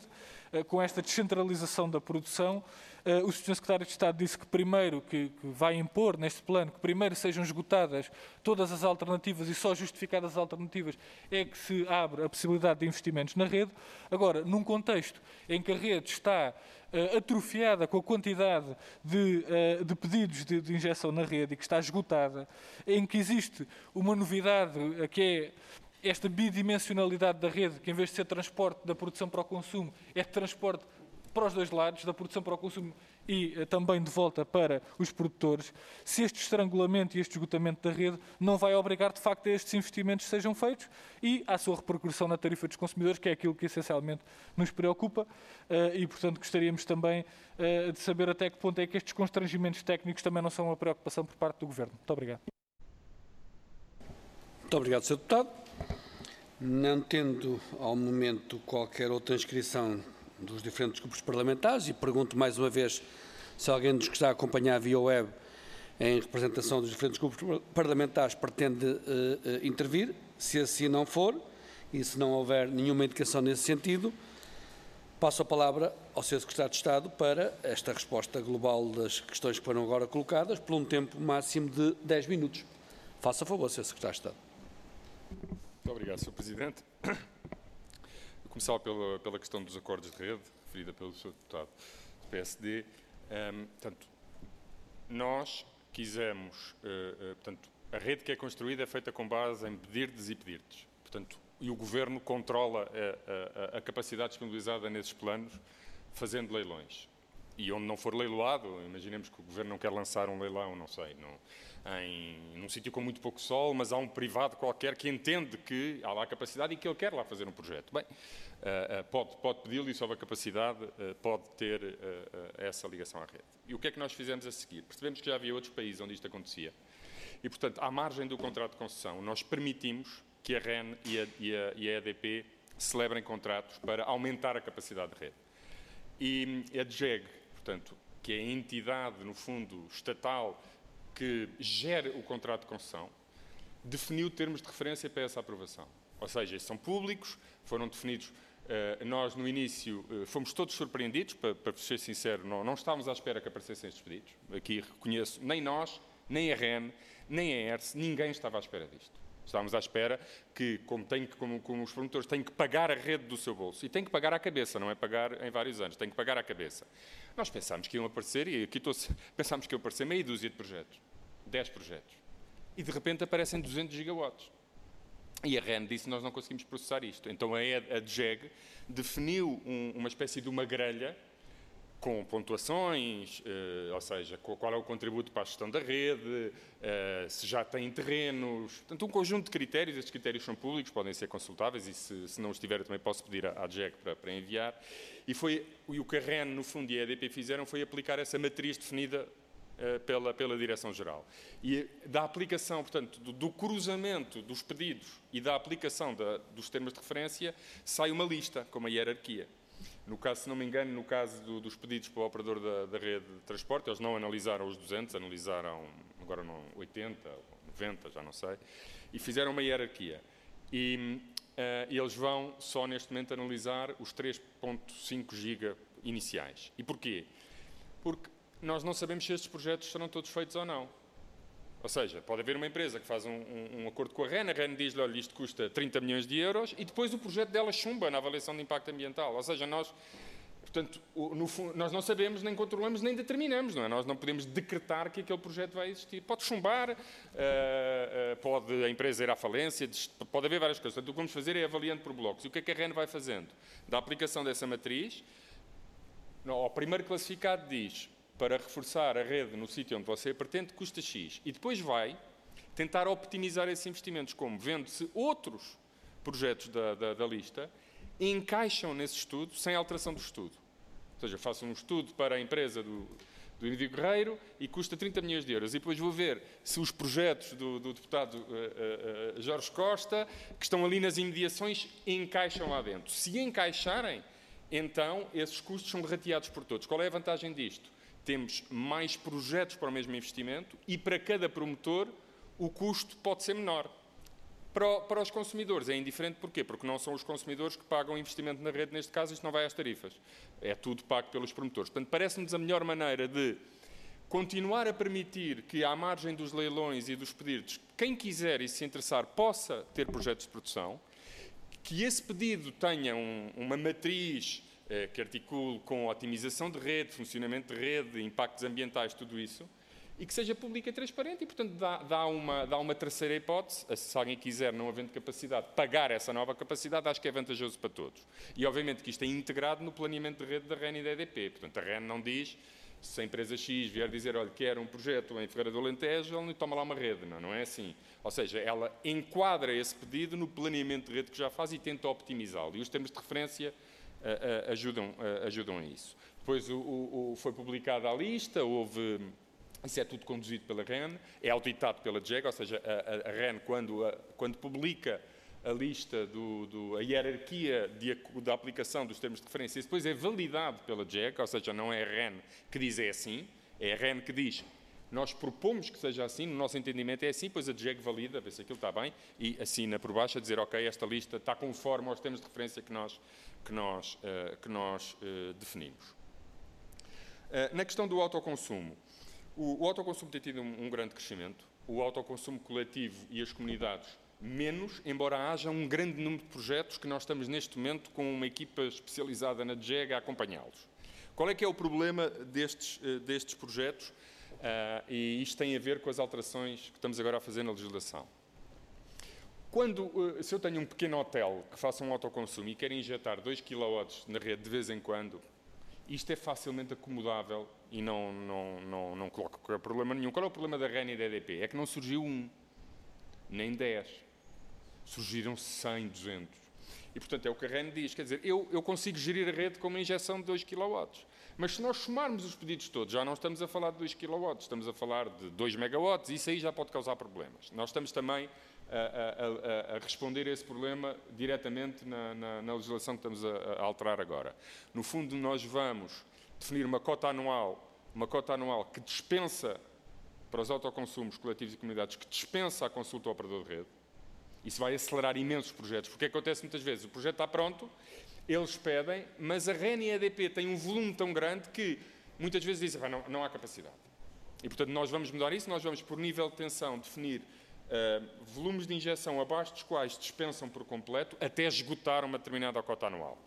com esta descentralização da produção. O senhor Secretário de Estado disse que primeiro, que, que vai impor neste plano, que primeiro sejam esgotadas todas as alternativas e só justificadas as alternativas é que se abre a possibilidade de investimentos na rede. Agora, num contexto em que a rede está uh, atrofiada com a quantidade de, uh, de pedidos de, de injeção na rede e que está esgotada, em que existe uma novidade uh, que é esta bidimensionalidade da rede, que em vez de ser transporte da produção para o consumo, é transporte para os dois lados, da produção para o consumo e uh, também de volta para os produtores, se este estrangulamento e este esgotamento da rede não vai obrigar, de facto, a estes investimentos sejam feitos e à sua repercussão na tarifa dos consumidores, que é aquilo que essencialmente nos preocupa, uh, e, portanto, gostaríamos também uh, de saber até que ponto é que estes constrangimentos técnicos também não são uma preocupação por parte do Governo. Muito obrigado. Muito obrigado, senhor Deputado. Não tendo, ao momento, qualquer outra inscrição dos diferentes grupos parlamentares, e pergunto mais uma vez se alguém dos que está a acompanhar via web em representação dos diferentes grupos parlamentares pretende uh, uh, intervir. Se assim não for, e se não houver nenhuma indicação nesse sentido, passo a palavra ao senhor Secretário de Estado para esta resposta global das questões que foram agora colocadas, por um tempo máximo de dez minutos. Faça favor, senhor Secretário de Estado. Muito obrigado, senhor Presidente. Começar pela, pela questão dos acordos de rede, referida pelo senhor Deputado do P S D. Um, portanto, nós quisemos, uh, uh, portanto, a rede que é construída é feita com base em pedir-des e pedir-des. Portanto, e o Governo controla a, a, a capacidade disponibilizada nesses planos, fazendo leilões. E onde não for leiloado, imaginemos que o Governo não quer lançar um leilão, não sei, não, em num sítio com muito pouco sol, mas há um privado qualquer que entende que há lá capacidade e que ele quer lá fazer um projeto. Bem, uh, uh, pode, pode pedi-lo e se houver capacidade, uh, pode ter uh, uh, essa ligação à rede. E o que é que nós fizemos a seguir? Percebemos que já havia outros países onde isto acontecia. E, portanto, à margem do contrato de concessão, nós permitimos que a R E N e a, e a, e a E D P celebrem contratos para aumentar a capacidade de rede. E a D G E G, portanto, que é a entidade, no fundo, estatal, que gera o contrato de concessão, definiu termos de referência para essa aprovação. Ou seja, são públicos, foram definidos. Uh, nós, no início, uh, fomos todos surpreendidos, para, para ser sincero, não, não estávamos à espera que aparecessem estes pedidos. Aqui reconheço, nem nós, nem a R E N, nem a E R S, ninguém estava à espera disto. Estávamos à espera que, como, tem que, como, como os promotores têm que pagar a rede do seu bolso, e têm que pagar à cabeça, não é pagar em vários anos, têm que pagar à cabeça. Nós pensámos que iam aparecer, e aqui estou, pensámos que iam aparecer meia dúzia de projetos, dez projetos, e de repente aparecem duzentos gigawatts. E a R E N disse que nós não conseguimos processar isto. Então a D G E G definiu um, uma espécie de uma grelha com pontuações, eh, ou seja, qual é o contributo para a gestão da rede, eh, se já tem terrenos, portanto um conjunto de critérios. Estes critérios são públicos, podem ser consultáveis e se, se não estiver também posso pedir à, à D G E G para, para enviar. E, foi, e o que a R E N, no fundo, e a E D P fizeram foi aplicar essa matriz definida eh, pela, pela Direção-Geral. E da aplicação, portanto, do, do cruzamento dos pedidos e da aplicação da, dos termos de referência, sai uma lista, com uma hierarquia. No caso, se não me engano, no caso do, dos pedidos para o operador da, da rede de transporte, eles não analisaram os duzentos, analisaram agora não, oitenta, noventa, já não sei, e fizeram uma hierarquia. E uh, eles vão só neste momento analisar os três vírgula cinco giga iniciais. E porquê? Porque nós não sabemos se estes projetos serão todos feitos ou não. Ou seja, pode haver uma empresa que faz um, um, um acordo com a R E N, a R E N diz-lhe, olha, isto custa trinta milhões de euros, e depois o projeto dela chumba na avaliação de impacto ambiental. Ou seja, nós, portanto, no, nós não sabemos, nem controlamos, nem determinamos, não é? Nós não podemos decretar que aquele projeto vai existir. Pode chumbar, uh, uh, pode a empresa ir à falência, pode haver várias coisas. Portanto, o que vamos fazer é avaliando por blocos. E o que é que a R E N vai fazendo? Da aplicação dessa matriz, o primeiro classificado diz, para reforçar a rede no sítio onde você pretende, custa X. E depois vai tentar optimizar esses investimentos, como vendo se outros projetos da, da, da lista encaixam nesse estudo sem alteração do estudo. Ou seja, faço um estudo para a empresa do, do Emílio Guerreiro e custa trinta milhões de euros. E depois vou ver se os projetos do, do deputado uh, uh, uh, Jorge Costa, que estão ali nas imediações, encaixam lá dentro. Se encaixarem, então esses custos são rateados por todos. Qual é a vantagem disto? Temos mais projetos para o mesmo investimento e para cada promotor o custo pode ser menor. Para, o, para os consumidores é indiferente, porquê? Porque não são os consumidores que pagam o investimento na rede, neste caso isto não vai às tarifas, é tudo pago pelos promotores. Portanto, parece-nos a melhor maneira de continuar a permitir que, à margem dos leilões e dos pedidos, quem quiser e se interessar possa ter projetos de produção, que esse pedido tenha um, uma matriz eh, que articule com otimização de rede, funcionamento de rede, impactos ambientais, tudo isso, e que seja pública e transparente e, portanto, dá, dá, uma, dá uma terceira hipótese, se alguém quiser, não havendo capacidade, pagar essa nova capacidade, acho que é vantajoso para todos. E, obviamente, que isto é integrado no planeamento de rede da R E N e da E D P. Portanto, a R E N não diz, se a empresa X vier dizer, olha, quer um projeto em Ferreira do Alentejo, ele não toma lá uma rede, não, não é assim. Ou seja, ela enquadra esse pedido no planeamento de rede que já faz e tenta optimizá-lo. E os termos de referência uh, uh, ajudam, uh, ajudam a isso. Depois o, o, o, foi publicada a lista, houve... Isso é tudo conduzido pela R E N, é auditado pela J E G, ou seja, a, a R E N, quando, a, quando publica a lista, do, do, a hierarquia de, da aplicação dos termos de referência, isso depois é validado pela J E G, ou seja, não é a R E N que diz é assim, é a R E N que diz, nós propomos que seja assim, no nosso entendimento é assim, pois a J E G valida, vê se aquilo está bem, e assina por baixo a dizer, ok, esta lista está conforme aos termos de referência que nós, que nós, uh, que nós uh, definimos. Uh, na questão do autoconsumo, O, o autoconsumo tem tido um, um grande crescimento, o autoconsumo coletivo e as comunidades menos, embora haja um grande número de projetos que nós estamos neste momento com uma equipa especializada na J E G a acompanhá-los. Qual é que é o problema destes, destes projetos? Uh, e isto tem a ver com as alterações que estamos agora a fazer na legislação. Quando, uh, se eu tenho um pequeno hotel que faça um autoconsumo e quer injetar dois quilowatts na rede de vez em quando, isto é facilmente acomodável e não, não, não, não coloca qualquer problema nenhum. Qual é o problema da R E N e da E D P? É que não surgiu um, nem dez. Surgiram cem, duzentos. E, portanto, é o que a R E N diz. Quer dizer, eu, eu consigo gerir a rede com uma injeção de dois quilowatts. Mas se nós somarmos os pedidos todos, já não estamos a falar de dois quilowatts, estamos a falar de dois megawatts, e isso aí já pode causar problemas. Nós estamos também a, a, a, a responder a esse problema diretamente na, na, na legislação que estamos a, a alterar agora. No fundo, nós vamos definir uma cota anual, uma cota anual que dispensa, para os autoconsumos coletivos e comunidades, que dispensa a consulta ao operador de rede. Isso vai acelerar imensos projetos, porque acontece muitas vezes, o projeto está pronto, eles pedem, mas a R E N e a E D P têm um volume tão grande que muitas vezes dizem, ah, não, não há capacidade. E, portanto, nós vamos mudar isso, nós vamos, por nível de tensão, definir uh, volumes de injeção abaixo dos quais dispensam por completo até esgotar uma determinada cota anual.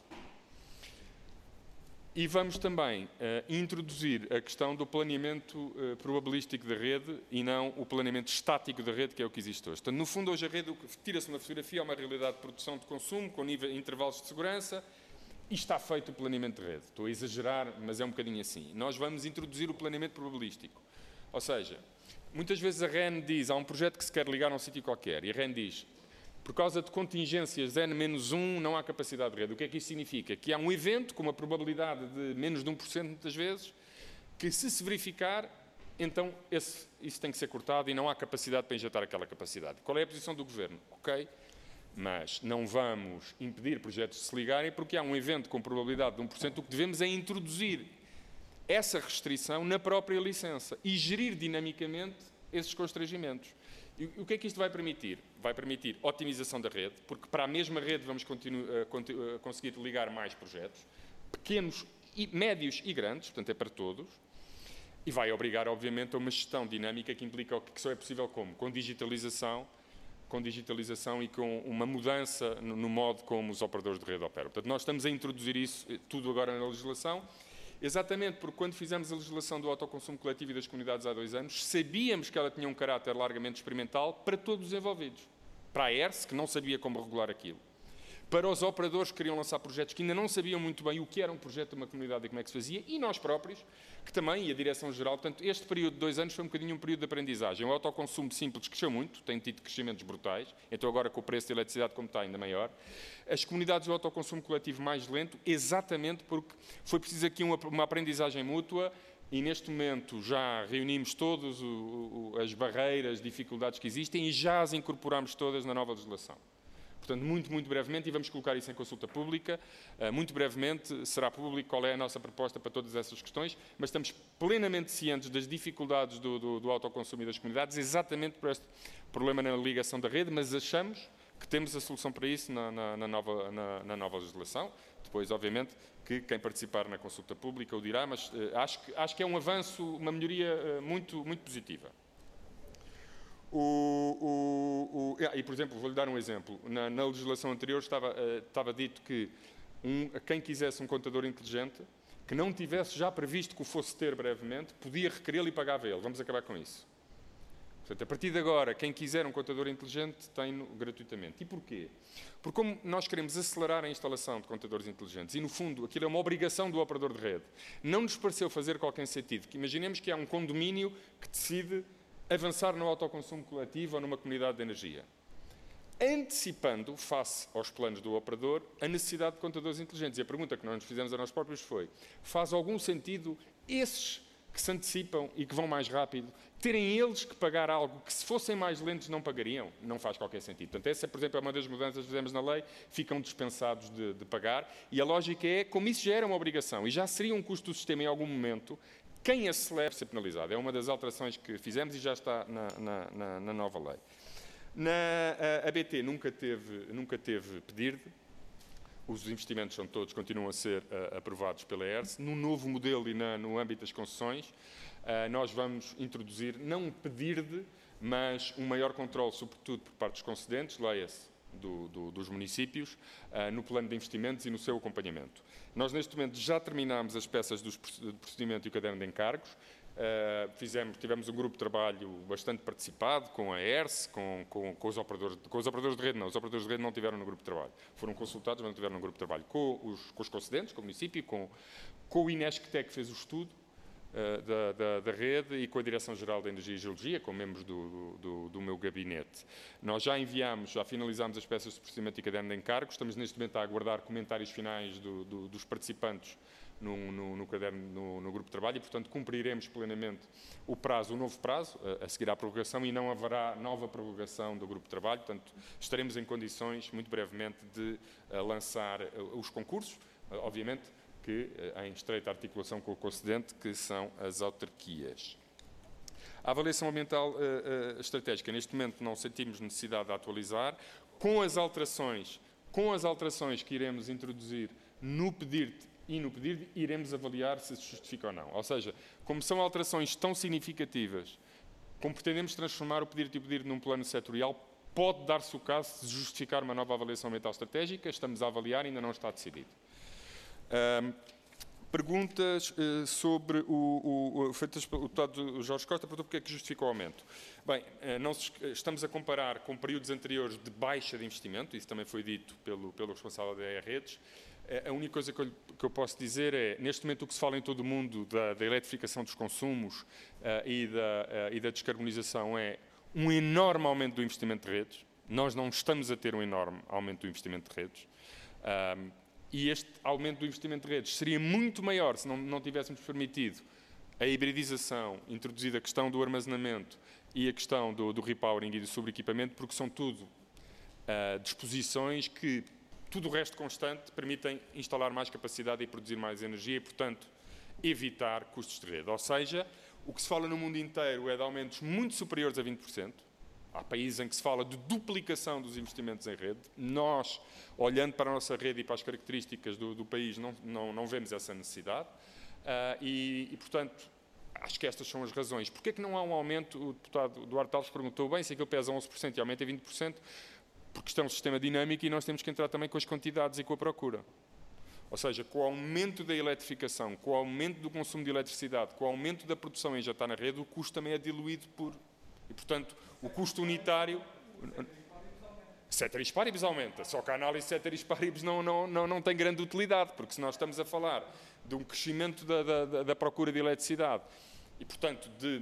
E vamos também uh, introduzir a questão do planeamento uh, probabilístico da rede e não o planeamento estático da rede, que é o que existe hoje. Portanto, no fundo, hoje a rede tira-se uma fotografia, é uma realidade de produção de consumo, com nível, intervalos de segurança, e está feito o planeamento de rede. Estou a exagerar, mas é um bocadinho assim. Nós vamos introduzir o planeamento probabilístico. Ou seja, muitas vezes a R E N diz, há um projeto que se quer ligar a um sítio qualquer, e a R E N diz, por causa de contingências N menos um, não há capacidade de rede. O que é que isso significa? Que há um evento com uma probabilidade de menos de um por cento, muitas vezes, que se se verificar, então esse, isso tem que ser cortado e não há capacidade para injetar aquela capacidade. Qual é a posição do Governo? Ok, mas não vamos impedir projetos de se ligarem porque há um evento com probabilidade de um por cento. O que devemos é introduzir essa restrição na própria licença e gerir dinamicamente esses constrangimentos. E o que é que isto vai permitir? Vai permitir otimização da rede, porque para a mesma rede vamos continu, uh, continu, uh, conseguir ligar mais projetos, pequenos, e, médios e grandes, portanto é para todos, e vai obrigar, obviamente, a uma gestão dinâmica que implica que só é possível como? Com digitalização, com digitalização e com uma mudança no, no modo como os operadores de rede operam. Portanto, nós estamos a introduzir isso tudo agora na legislação, exatamente porque quando fizemos a legislação do autoconsumo coletivo e das comunidades há dois anos, sabíamos que ela tinha um caráter largamente experimental para todos os envolvidos. Para a E R S, que não sabia como regular aquilo. Para os operadores que queriam lançar projetos que ainda não sabiam muito bem o que era um projeto de uma comunidade e como é que se fazia, e nós próprios, que também, e a Direção-Geral, portanto, este período de dois anos foi um bocadinho um período de aprendizagem. O autoconsumo simples cresceu muito, tem tido crescimentos brutais, então agora com o preço da eletricidade como está ainda maior. As comunidades do autoconsumo coletivo mais lento, exatamente porque foi preciso aqui uma, uma aprendizagem mútua, e neste momento já reunimos todas as barreiras, dificuldades que existem e já as incorporamos todas na nova legislação. Portanto, muito, muito brevemente, e vamos colocar isso em consulta pública, uh, muito brevemente será público qual é a nossa proposta para todas essas questões, mas estamos plenamente cientes das dificuldades do, do, do autoconsumo e das comunidades, exatamente por este problema na ligação da rede, mas achamos que temos a solução para isso na, na, na, nova, na, na nova legislação. Depois, obviamente, que quem participar na consulta pública o dirá, mas uh, acho, que, acho que é um avanço, uma melhoria uh, muito, muito positiva. O, o, o, e, por exemplo, vou-lhe dar um exemplo. Na, na legislação anterior estava, uh, estava dito que um, quem quisesse um contador inteligente, que não tivesse já previsto que o fosse ter brevemente, podia requerê-lo e pagava ele. Vamos acabar com isso. Portanto, a partir de agora, quem quiser um contador inteligente tem-no gratuitamente. E porquê? Porque como nós queremos acelerar a instalação de contadores inteligentes, e no fundo aquilo é uma obrigação do operador de rede, não nos pareceu fazer qualquer sentido que imaginemos que há um condomínio que decide avançar no autoconsumo coletivo ou numa comunidade de energia, antecipando, face aos planos do operador, a necessidade de contadores inteligentes. E a pergunta que nós nos fizemos a nós próprios foi: faz algum sentido esses que se antecipam e que vão mais rápido, terem eles que pagar algo que, se fossem mais lentos, não pagariam? Não faz qualquer sentido. Portanto, essa, por exemplo, é uma das mudanças que fizemos na lei, ficam dispensados de, de pagar, e a lógica é, como isso já era uma obrigação e já seria um custo do sistema em algum momento, quem acelera ser penalizado. É uma das alterações que fizemos e já está na, na, na, na nova lei. Na, a, a B T nunca teve, nunca teve pedir. Os investimentos são todos, continuam a ser uh, aprovados pela E R S. No novo modelo e na, no âmbito das concessões, uh, nós vamos introduzir, não um pedir-de, mas um maior controle, sobretudo por parte dos concedentes, leia-se, do, do, dos municípios, uh, no plano de investimentos e no seu acompanhamento. Nós, neste momento, já terminámos as peças do procedimento e o caderno de encargos. Uh, fizemos, tivemos um grupo de trabalho bastante participado com a E R S, com, com, com, os operadores, com os operadores de rede não, os operadores de rede não tiveram no grupo de trabalho, foram consultados, mas não tiveram no grupo de trabalho, com os, com os concedentes, com o município, com, com o INESC-TEC que fez o estudo uh, da, da, da rede e com a Direção-Geral da Energia e Geologia, com membros do, do, do meu gabinete. Nós já enviámos, já finalizámos as peças de procedimento e caderno de encargos, estamos neste momento a aguardar comentários finais do, do, dos participantes No, no, no, caderno, no, no grupo de trabalho e, portanto, cumpriremos plenamente o prazo, o novo prazo, a, a seguir à prorrogação, e não haverá nova prorrogação do grupo de trabalho. Portanto, estaremos em condições, muito brevemente, de uh, lançar uh, os concursos, uh, obviamente que uh, em estreita articulação com o concedente, que são as autarquias. A avaliação ambiental uh, uh, estratégica, neste momento não sentimos necessidade de atualizar, com as alterações, com as alterações que iremos introduzir no pedir e no pedir iremos avaliar se se justifica ou não. Ou seja, como são alterações tão significativas, como pretendemos transformar o pedir e o pedir num plano setorial, pode dar-se o caso de justificar uma nova avaliação ambiental estratégica, estamos a avaliar e ainda não está decidido. Um, perguntas uh, sobre o, o, o feitas pelo deputado Jorge Costa, perguntou porque é que justifica o aumento. Bem, uh, não se, estamos a comparar com períodos anteriores de baixa de investimento, isso também foi dito pelo, pelo responsável da E R Redes. A única coisa que eu, que eu posso dizer é, neste momento o que se fala em todo o mundo da, da eletrificação dos consumos uh, e, da, uh, e da descarbonização é um enorme aumento do investimento de redes. Nós não estamos a ter um enorme aumento do investimento de redes. Um, e este aumento do investimento de redes seria muito maior se não, não tivéssemos permitido a hibridização, introduzida a questão do armazenamento e a questão do, do repowering e do sobreequipamento, porque são tudo uh, disposições que, tudo o resto constante, permitem instalar mais capacidade e produzir mais energia e, portanto, evitar custos de rede. Ou seja, o que se fala no mundo inteiro é de aumentos muito superiores a vinte por cento. Há países em que se fala de duplicação dos investimentos em rede. Nós, olhando para a nossa rede e para as características do, do país, não, não, não vemos essa necessidade. Uh, e, e, portanto, acho que estas são as razões. Porquê é que não há um aumento? O deputado Duarte Alves perguntou bem, se aquilo pesa onze por cento e aumenta vinte por cento. Porque isto é um sistema dinâmico e nós temos que entrar também com as quantidades e com a procura. Ou seja, com o aumento da eletrificação, com o aumento do consumo de eletricidade, com o aumento da produção em já está na rede, o custo também é diluído por... E, portanto, o custo unitário... Ceteris paribus aumenta, só que a análise ceteris paribus não, não, não, não tem grande utilidade, porque se nós estamos a falar de um crescimento da, da, da procura de eletricidade e, portanto, de...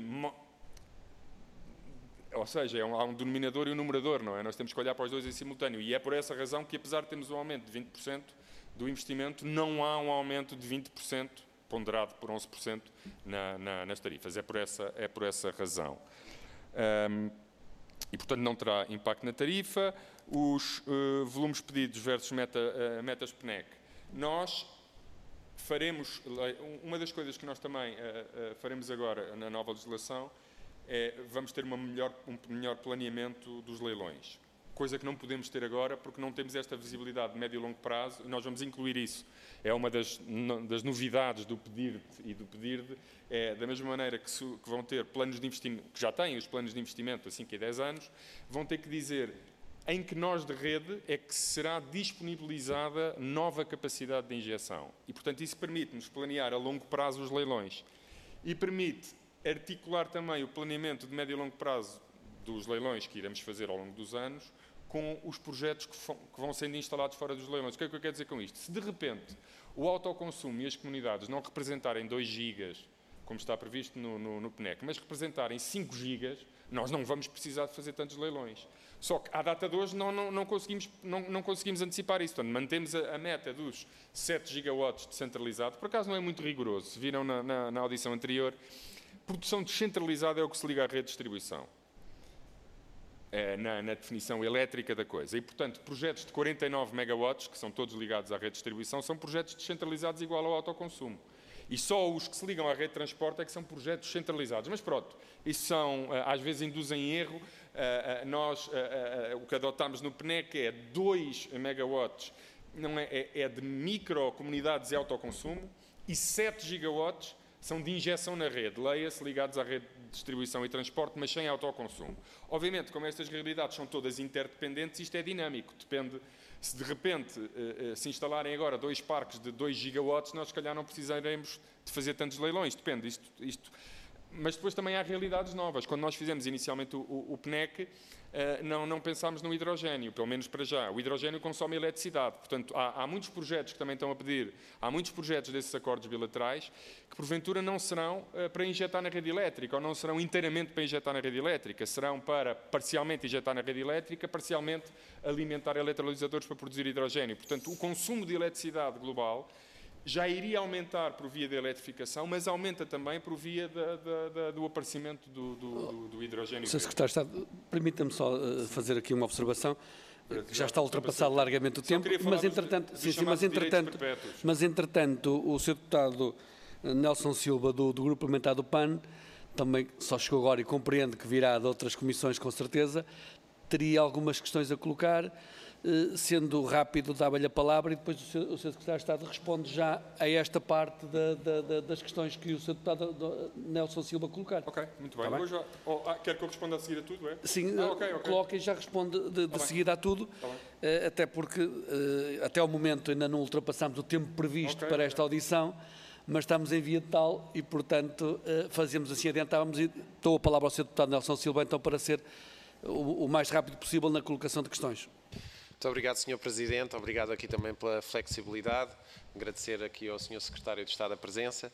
Ou seja, há um denominador e um numerador, não é? Nós temos que olhar para os dois em simultâneo. E é por essa razão que, apesar de termos um aumento de vinte por cento do investimento, não há um aumento de vinte por cento, ponderado por onze por cento, na, na, nas tarifas. É por essa, é por essa razão. Um, e, portanto, não terá impacto na tarifa. Os uh, volumes pedidos versus meta, uh, metas P N E C. Nós faremos... Uma das coisas que nós também uh, uh, faremos agora na nova legislação é, vamos ter uma melhor, um melhor planeamento dos leilões. coisa que não podemos ter agora porque não temos esta visibilidade de médio e longo prazo, e nós vamos incluir isso. É uma das, das novidades do pedir e do pedir-de, é da mesma maneira que, su, que vão ter planos de investimento, que já têm os planos de investimento a cinco e dez anos, vão ter que dizer em que nós de rede é que será disponibilizada nova capacidade de injeção. E, portanto, isso permite-nos planear a longo prazo os leilões e permite articular também o planeamento de médio e longo prazo dos leilões que iremos fazer ao longo dos anos com os projetos que, que vão sendo instalados fora dos leilões. O que é que eu quero dizer com isto? Se de repente o autoconsumo e as comunidades não representarem dois gigas, como está previsto no, no, no P N E C, mas representarem cinco gigas, nós não vamos precisar de fazer tantos leilões. Só que à data de hoje não, não, não, conseguimos, não, não conseguimos antecipar isso. Portanto, mantemos a, a meta dos sete gigawatts descentralizado. Por acaso não é muito rigoroso. Se viram na, na, na audição anterior, produção descentralizada é o que se liga à rede de distribuição. É, na, na definição elétrica da coisa. E, portanto, projetos de quarenta e nove megawatts, que são todos ligados à rede de distribuição, são projetos descentralizados igual ao autoconsumo. E só os que se ligam à rede de transporte é que são projetos centralizados. Mas pronto, isso são, às vezes induzem erro. Nós, o que adotámos no P N E C é dois megawatts, não é, é de microcomunidades e autoconsumo, e sete gigawatts são de injeção na rede, leia-se ligados à rede de distribuição e transporte, mas sem autoconsumo. Obviamente, como estas realidades são todas interdependentes, isto é dinâmico, depende. Se de repente se instalarem agora dois parques de dois gigawatts, nós se calhar não precisaremos de fazer tantos leilões, depende. Isto, isto. Mas depois também há realidades novas. Quando nós fizemos inicialmente o, o, o P N E C, não, não pensámos no hidrogénio, pelo menos para já. O hidrogénio consome eletricidade, portanto há, há muitos projetos que também estão a pedir, há muitos projetos desses acordos bilaterais que porventura não serão para injetar na rede elétrica, ou não serão inteiramente para injetar na rede elétrica, serão para parcialmente injetar na rede elétrica, parcialmente alimentar eletrolisadores para produzir hidrogénio. Portanto, o consumo de eletricidade global já iria aumentar por via da eletrificação, mas aumenta também por via da, da, da, do aparecimento do, do, do, do hidrogênio. senhor Secretário de Estado, permita-me só fazer aqui uma observação, que já está ultrapassado largamente o tempo, mas entretanto, sim, sim, mas, entretanto mas entretanto o senhor Deputado Nelson Silva, do, do Grupo Parlamentar do P A N, também só chegou agora e compreende que virá de outras comissões com certeza, teria algumas questões a colocar. Sendo rápido, dava-lhe a palavra e depois o senhor, o senhor Secretário de Estado responde já a esta parte da, da, da, das questões que o senhor Deputado Nelson Silva colocar. Ok, muito bem. Tá bem? Já, oh, ah, quer que eu responda a seguir a tudo, é? Sim, ah, okay, okay. coloca e já responde de, de tá seguida a tudo, tá até porque até ao momento ainda não ultrapassamos o tempo previsto okay, para esta okay. audição, mas estamos em via de tal e, portanto, fazemos assim, adiantávamos e dou a palavra ao senhor Deputado Nelson Silva, então, para ser o, o mais rápido possível na colocação de questões. Muito obrigado, senhor Presidente. Obrigado aqui também pela flexibilidade. Agradecer aqui ao senhor Secretário de Estado a presença.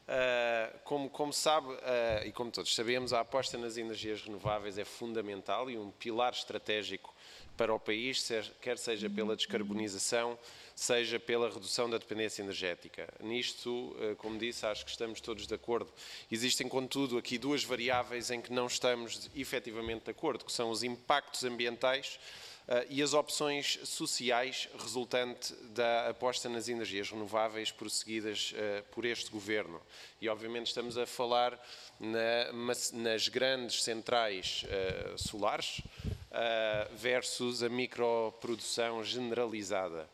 Uh, como, como sabe, uh, e como todos sabemos, a aposta nas energias renováveis é fundamental e um pilar estratégico para o país, quer seja pela descarbonização, seja pela redução da dependência energética. Nisto, uh, como disse, acho que estamos todos de acordo. Existem, contudo, aqui duas variáveis em que não estamos efetivamente de acordo, que são os impactos ambientais Uh, e as opções sociais resultante da aposta nas energias renováveis prosseguidas uh, por este Governo. E, obviamente, estamos a falar na, nas grandes centrais uh, solares uh, versus a microprodução generalizada.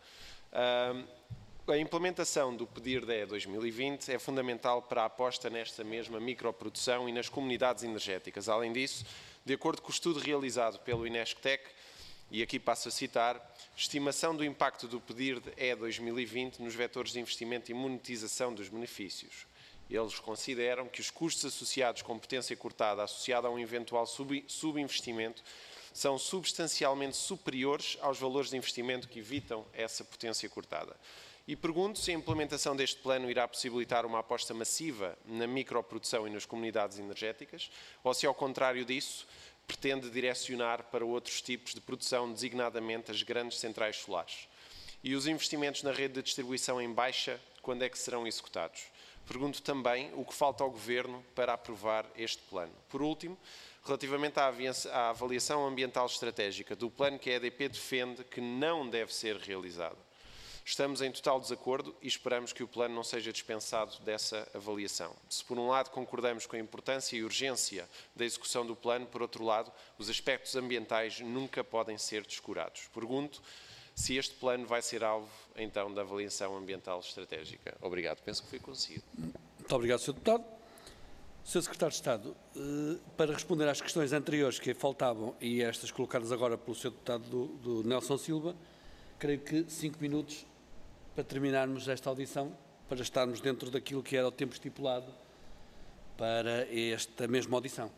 Uh, A implementação do PEDIR-D E dois mil e vinte é fundamental para a aposta nesta mesma microprodução e nas comunidades energéticas. Além disso, de acordo com o estudo realizado pelo INESCTEC, e aqui passo a citar, estimação do impacto do PEDIR-D E dois mil e vinte nos vetores de investimento e monetização dos benefícios. Eles consideram que os custos associados com potência cortada associada a um eventual sub, subinvestimento são substancialmente superiores aos valores de investimento que evitam essa potência cortada. E pergunto se a implementação deste plano irá possibilitar uma aposta massiva na microprodução e nas comunidades energéticas, ou se, ao contrário disso, pretende direcionar para outros tipos de produção, designadamente as grandes centrais solares. E os investimentos na rede de distribuição em baixa, quando é que serão executados? Pergunto também o que falta ao Governo para aprovar este plano. Por último, relativamente à avaliação ambiental estratégica do plano que a E D P defende que não deve ser realizado. Estamos em total desacordo e esperamos que o plano não seja dispensado dessa avaliação. Se por um lado concordamos com a importância e urgência da execução do plano, por outro lado, os aspectos ambientais nunca podem ser descurados. Pergunto se este plano vai ser alvo, então, da avaliação ambiental estratégica. Obrigado. Penso que foi conseguido. Muito obrigado, senhor Deputado. senhor Secretário de Estado, para responder às questões anteriores que faltavam e estas colocadas agora pelo senhor Deputado do, do Nelson Silva, creio que cinco minutos para terminarmos esta audição, para estarmos dentro daquilo que era o tempo estipulado para esta mesma audição.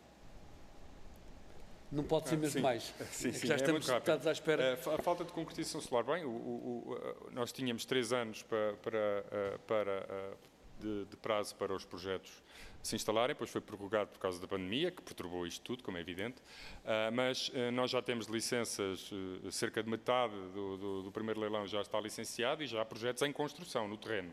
Não pode ser mesmo sim. mais. Sim, é sim, já é estamos muito rápido. deputados à espera. A falta de concretização solar, bem, o, o, o, nós tínhamos três anos para, para, para, de, de prazo para os projetos se instalarem, depois foi prorrogado por causa da pandemia, que perturbou isto tudo, como é evidente, mas nós já temos licenças, cerca de metade do, do, do primeiro leilão já está licenciado e já há projetos em construção, no terreno.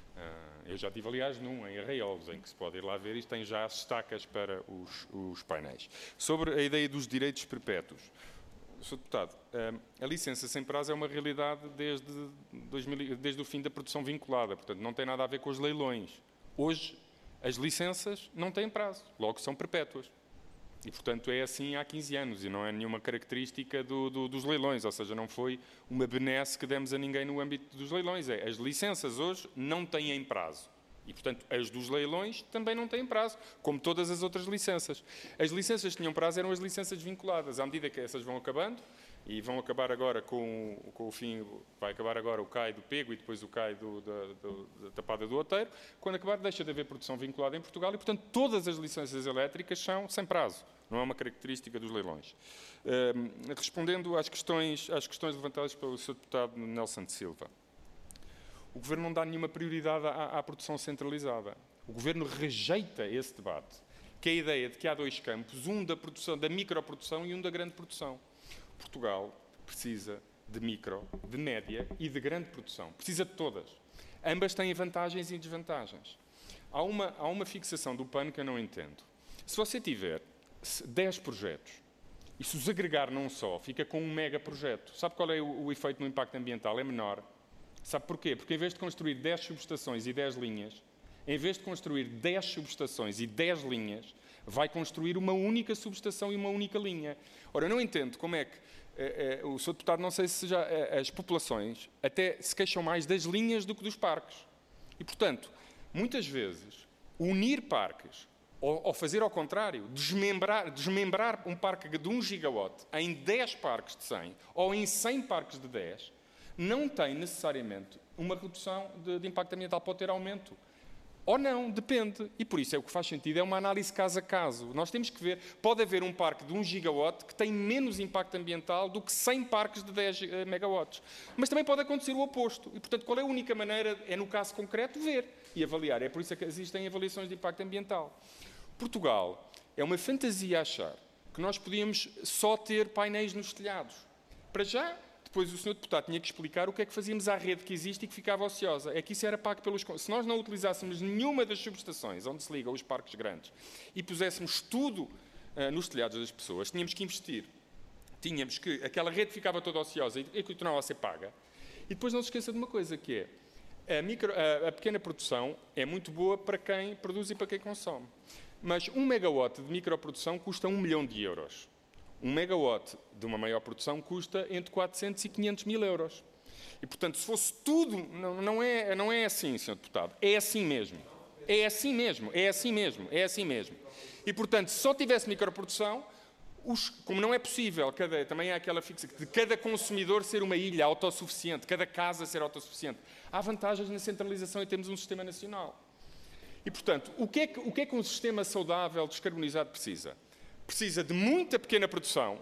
Eu já estive, aliás, num em Arraiolos, em que se pode ir lá ver, e tem já as estacas para os, os painéis. Sobre a ideia dos direitos perpétuos, senhor Deputado, a licença sem prazo é uma realidade desde, dois mil, desde o fim da produção vinculada, portanto não tem nada a ver com os leilões. Hoje, as licenças não têm prazo, logo são perpétuas. E, portanto, é assim há quinze anos e não é nenhuma característica do, do, dos leilões, ou seja, não foi uma benesse que demos a ninguém no âmbito dos leilões. É, as licenças hoje não têm prazo. E, portanto, as dos leilões também não têm prazo, como todas as outras licenças. As licenças que tinham prazo eram as licenças vinculadas. À medida que essas vão acabando, e vão acabar agora com, com o fim, vai acabar agora o C A I do Pego e depois o C A I do, da, do, da Tapada do Outeiro, quando acabar deixa de haver produção vinculada em Portugal e, portanto, todas as licenças elétricas são sem prazo. Não é uma característica dos leilões. Um, respondendo às questões, às questões levantadas pelo senhor Deputado Nelson Silva. O Governo não dá nenhuma prioridade à, à produção centralizada. O Governo rejeita esse debate, que é a ideia de que há dois campos, um da produção, da microprodução e um da grande produção. Portugal precisa de micro, de média e de grande produção. Precisa de todas. Ambas têm vantagens e desvantagens. Há uma, há uma fixação do PAN que eu não entendo. Se você tiver dez projetos e se os agregar num só, fica com um mega projeto. Sabe qual é o, o efeito no impacto ambiental? É menor. Sabe porquê? Porque em vez de construir dez subestações e dez linhas, em vez de construir dez subestações e dez linhas, vai construir uma única subestação e uma única linha. Ora, eu não entendo como é que eh, eh, o senhor Deputado, não sei se já eh, as populações até se queixam mais das linhas do que dos parques. E, portanto, muitas vezes, unir parques, ou, ou fazer ao contrário, desmembrar, desmembrar um parque de um gigawatt em dez parques de cem, ou em cem parques de dez, não tem necessariamente uma redução de, de impacto ambiental, pode ter aumento. Ou não, depende. E por isso é o que faz sentido, é uma análise caso a caso. Nós temos que ver, pode haver um parque de um gigawatt que tem menos impacto ambiental do que cem parques de dez megawatts. Mas também pode acontecer o oposto. E, portanto, qual é a única maneira, é no caso concreto, ver e avaliar. É por isso que existem avaliações de impacto ambiental. Portugal, é uma fantasia achar que nós podíamos só ter painéis nos telhados. Para já, depois o senhor Deputado tinha que explicar o que é que fazíamos à rede que existe e que ficava ociosa. É que isso era pago pelos... Se nós não utilizássemos nenhuma das subestações onde se ligam os parques grandes e puséssemos tudo uh, nos telhados das pessoas, tínhamos que investir. Tínhamos que... Aquela rede ficava toda ociosa e, e continuava a ser paga. E depois não se esqueça de uma coisa, que é a, micro, a, a pequena produção é muito boa para quem produz e para quem consome. Mas um megawatt de microprodução custa um milhão de euros. Um megawatt de uma maior produção custa entre quatrocentos e quinhentos mil euros. E, portanto, se fosse tudo, não, não, é, não é assim, senhor Deputado, é assim mesmo. É assim mesmo, é assim mesmo, é assim mesmo. E, portanto, se só tivesse microprodução, os, como não é possível, cada, também há aquela fixa de cada consumidor ser uma ilha autossuficiente, cada casa ser autossuficiente, há vantagens na centralização e temos um sistema nacional. E, portanto, o que é que, o que é que um sistema saudável descarbonizado precisa? Precisa de muita pequena produção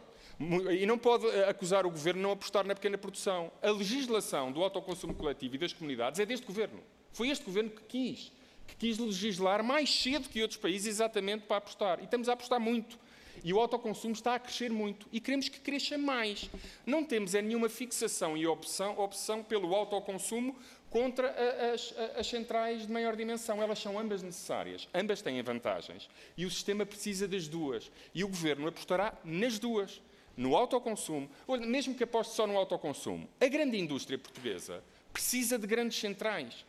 e não pode acusar o Governo de não apostar na pequena produção. A legislação do autoconsumo coletivo e das comunidades é deste Governo. Foi este Governo que quis, que quis legislar mais cedo que outros países exatamente para apostar. E estamos a apostar muito. E o autoconsumo está a crescer muito. E queremos que cresça mais. Não temos é nenhuma fixação e opção, opção pelo autoconsumo contra as, as centrais de maior dimensão. Elas são ambas necessárias. Ambas têm vantagens. E o sistema precisa das duas. E o Governo apostará nas duas. No autoconsumo, mesmo que aposte só no autoconsumo, a grande indústria portuguesa precisa de grandes centrais.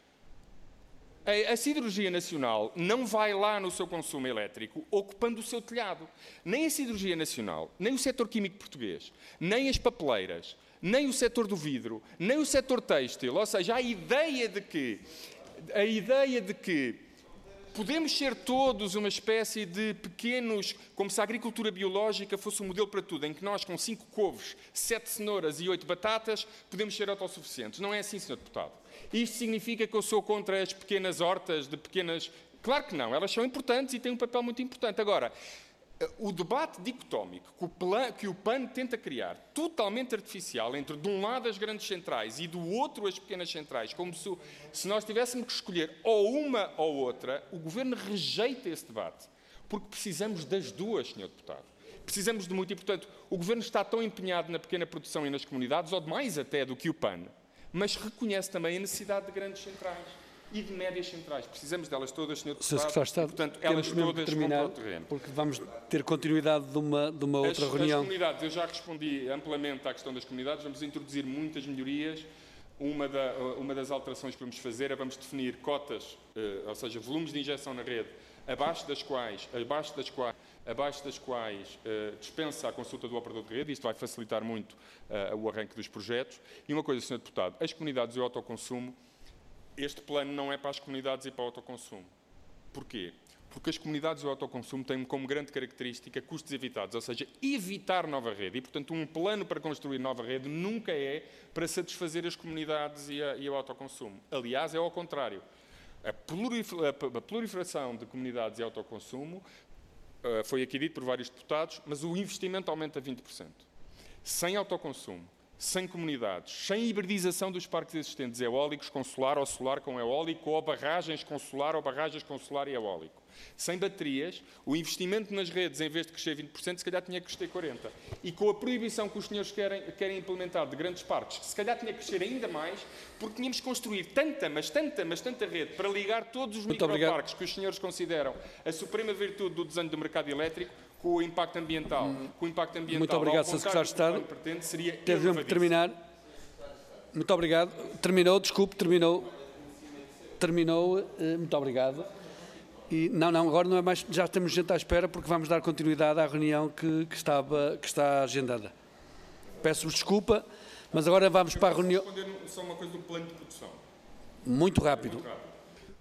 A, a siderurgia nacional não vai lá no seu consumo elétrico ocupando o seu telhado. Nem a siderurgia nacional, nem o setor químico português, nem as papeleiras, nem o setor do vidro, nem o setor têxtil. Ou seja, a ideia de que, a ideia de que podemos ser todos uma espécie de pequenos, como se a agricultura biológica fosse um modelo para tudo, em que nós com cinco couves, sete cenouras e oito batatas podemos ser autossuficientes. Não é assim, senhor Deputado. Isto significa que eu sou contra as pequenas hortas de pequenas... Claro que não, elas são importantes e têm um papel muito importante. Agora, o debate dicotómico que o, plan, que o P A N tenta criar, totalmente artificial, entre de um lado as grandes centrais e do outro as pequenas centrais, como se, se nós tivéssemos que escolher ou uma ou outra, o Governo rejeita esse debate, porque precisamos das duas, senhor Deputado. Precisamos de muito e, portanto, o Governo está tão empenhado na pequena produção e nas comunidades, ou mais até do que o P A N, mas reconhece também a necessidade de grandes centrais e de médias centrais. Precisamos delas todas, senhor Deputado. senhor Secretário de Estado, e, portanto, elas todas terminar, vão para o terreno. porque vamos ter continuidade de uma, de uma outra as, reunião. As comunidades, eu já respondi amplamente à questão das comunidades, vamos introduzir muitas melhorias. Uma, da, uma das alterações que vamos fazer é vamos definir cotas, eh, ou seja, volumes de injeção na rede, abaixo das quais, abaixo das quais, abaixo das quais eh, dispensa a consulta do operador de rede. Isto vai facilitar muito eh, o arranque dos projetos. E uma coisa, senhor Deputado, as comunidades e o autoconsumo, este plano não é para as comunidades e para o autoconsumo. Porquê? Porque as comunidades e o autoconsumo têm como grande característica custos evitados, ou seja, evitar nova rede. E, portanto, um plano para construir nova rede nunca é para satisfazer as comunidades e, a, e o autoconsumo. Aliás, é ao contrário. A proliferação de comunidades e autoconsumo uh, foi aqui dito por vários deputados, mas o investimento aumenta a vinte por cento. Sem autoconsumo, sem comunidades, sem hibridização dos parques existentes eólicos com solar ou solar com eólico, ou barragens com solar ou barragens com solar e eólico. Sem baterias, o investimento nas redes, em vez de crescer vinte por cento, se calhar tinha que crescer quarenta por cento. E com a proibição que os senhores querem, querem implementar de grandes parques, se calhar tinha que crescer ainda mais, porque tínhamos que construir tanta, mas tanta, mas tanta rede para ligar todos os microparques que os senhores consideram a suprema virtude do desenho do mercado elétrico, com o impacto ambiental. Hum. Com o impacto ambiental, muito obrigado, senhor Secretário de Estado. Pretende, seria Teve de terminar. Muito obrigado. Terminou, desculpe, terminou. Terminou. Muito obrigado. E, não, não, agora não é mais. Já temos gente à espera porque vamos dar continuidade à reunião que, que, estava, que está agendada. Peço-vos desculpa, mas agora vamos para a reunião. Eu posso responder só uma coisa do plano de produção. Muito rápido. Muito rápido.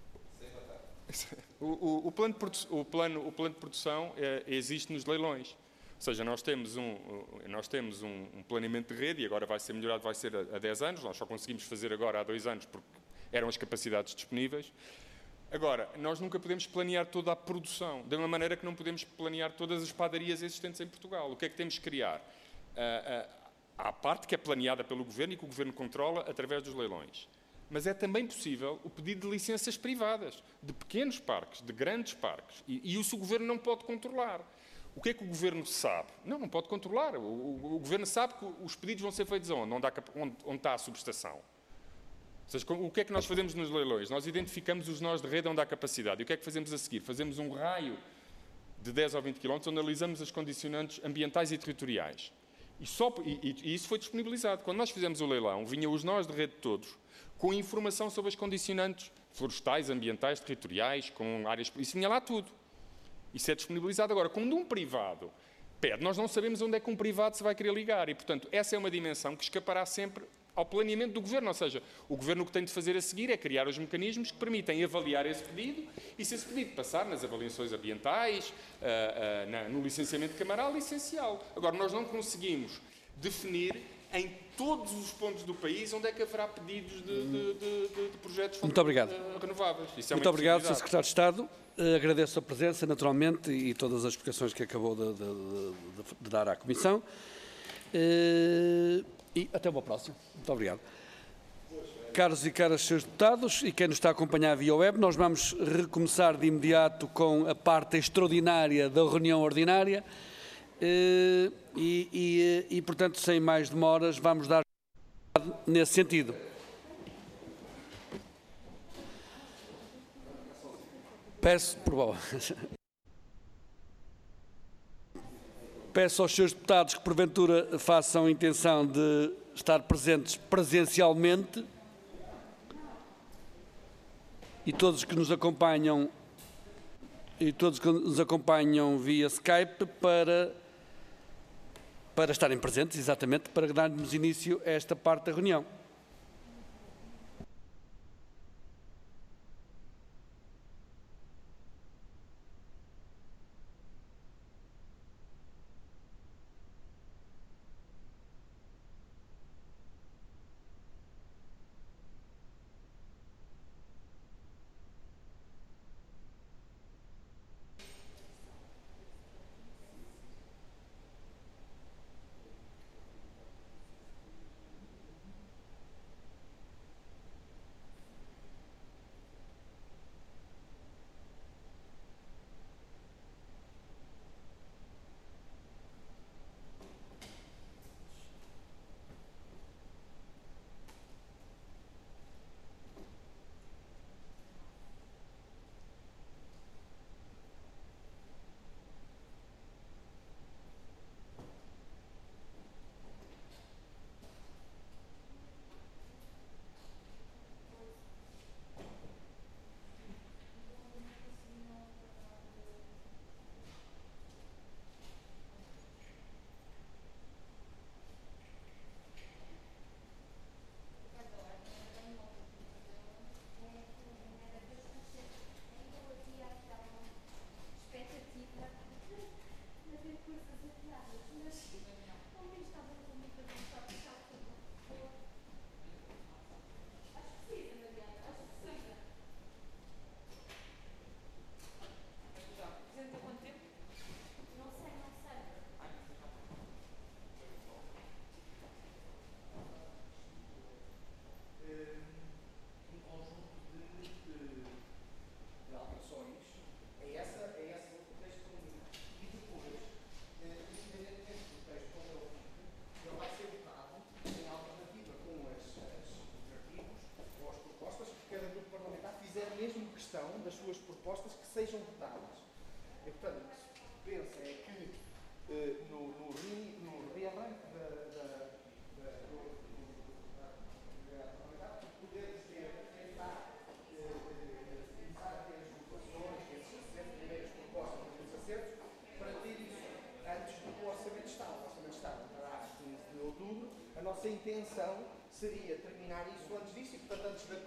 O, o, o, plano de, o, plano, o plano de produção é, existe nos leilões. Ou seja, nós temos, um, nós temos um, um planeamento de rede e agora vai ser melhorado, vai ser a, a dez anos. Nós só conseguimos fazer agora há dois anos porque eram as capacidades disponíveis. Agora, nós nunca podemos planear toda a produção, da mesma maneira que não podemos planear todas as padarias existentes em Portugal. O que é que temos que criar? Uh, uh, há a parte que é planeada pelo Governo e que o Governo controla através dos leilões. Mas é também possível o pedido de licenças privadas, de pequenos parques, de grandes parques, e, e isso o Governo não pode controlar. O que é que o Governo sabe? Não, não pode controlar. O, o, o Governo sabe que os pedidos vão ser feitos onde? Onde, há, onde, onde está a subestação. Ou seja, o que é que nós fazemos nos leilões? Nós identificamos os nós de rede onde há capacidade. E o que é que fazemos a seguir? Fazemos um raio de dez ou vinte quilómetros onde analisamos as condicionantes ambientais e territoriais. E, só, e, e isso foi disponibilizado. Quando nós fizemos o leilão, vinham os nós de rede todos, com informação sobre as condicionantes florestais, ambientais, territoriais, com áreas... Isso vinha lá tudo. Isso é disponibilizado. Agora, quando um privado pede, nós não sabemos onde é que um privado se vai querer ligar. E, portanto, essa é uma dimensão que escapará sempre ao planeamento do Governo. Ou seja, o Governo o que tem de fazer a seguir é criar os mecanismos que permitem avaliar esse pedido e, se esse pedido passar nas avaliações ambientais, uh, uh, na, no licenciamento camaral, licenciá-lo. Agora, nós não conseguimos definir em todos os pontos do país onde é que haverá pedidos de, de, de, de, de projetos Muito obrigado. renováveis. Isso é Muito obrigado, senhor Secretário de Estado. Uh, agradeço a presença, naturalmente, e todas as explicações que acabou de, de, de, de dar à Comissão. Uh, e até uma próxima. Muito obrigado. Caros e caras senhores deputados, e quem nos está a acompanhar via web, nós vamos recomeçar de imediato com a parte extraordinária da reunião ordinária. Uh, e, e, e, portanto, sem mais demoras, vamos dar nesse sentido. Peço, por favor, peço aos senhores deputados que, porventura, façam intenção de estar presentes presencialmente. e todos que nos acompanham e todos que nos acompanham via Skype para, para estarem presentes, exatamente, para darmos início a esta parte da reunião. das suas propostas que sejam votadas. E, portanto, o que se pensa é que eh, no, no, re, no rearranque da, da, da, do, da parlamentar, podemos ter, tentar começar a ter as votações, esses acertos, primeiras propostas, esses acertos, para ter isso antes do que o Orçamento de Estado. O Orçamento de Estado entrará a quinze de outubro. A nossa intenção seria terminar isso antes disso e, portanto, antes da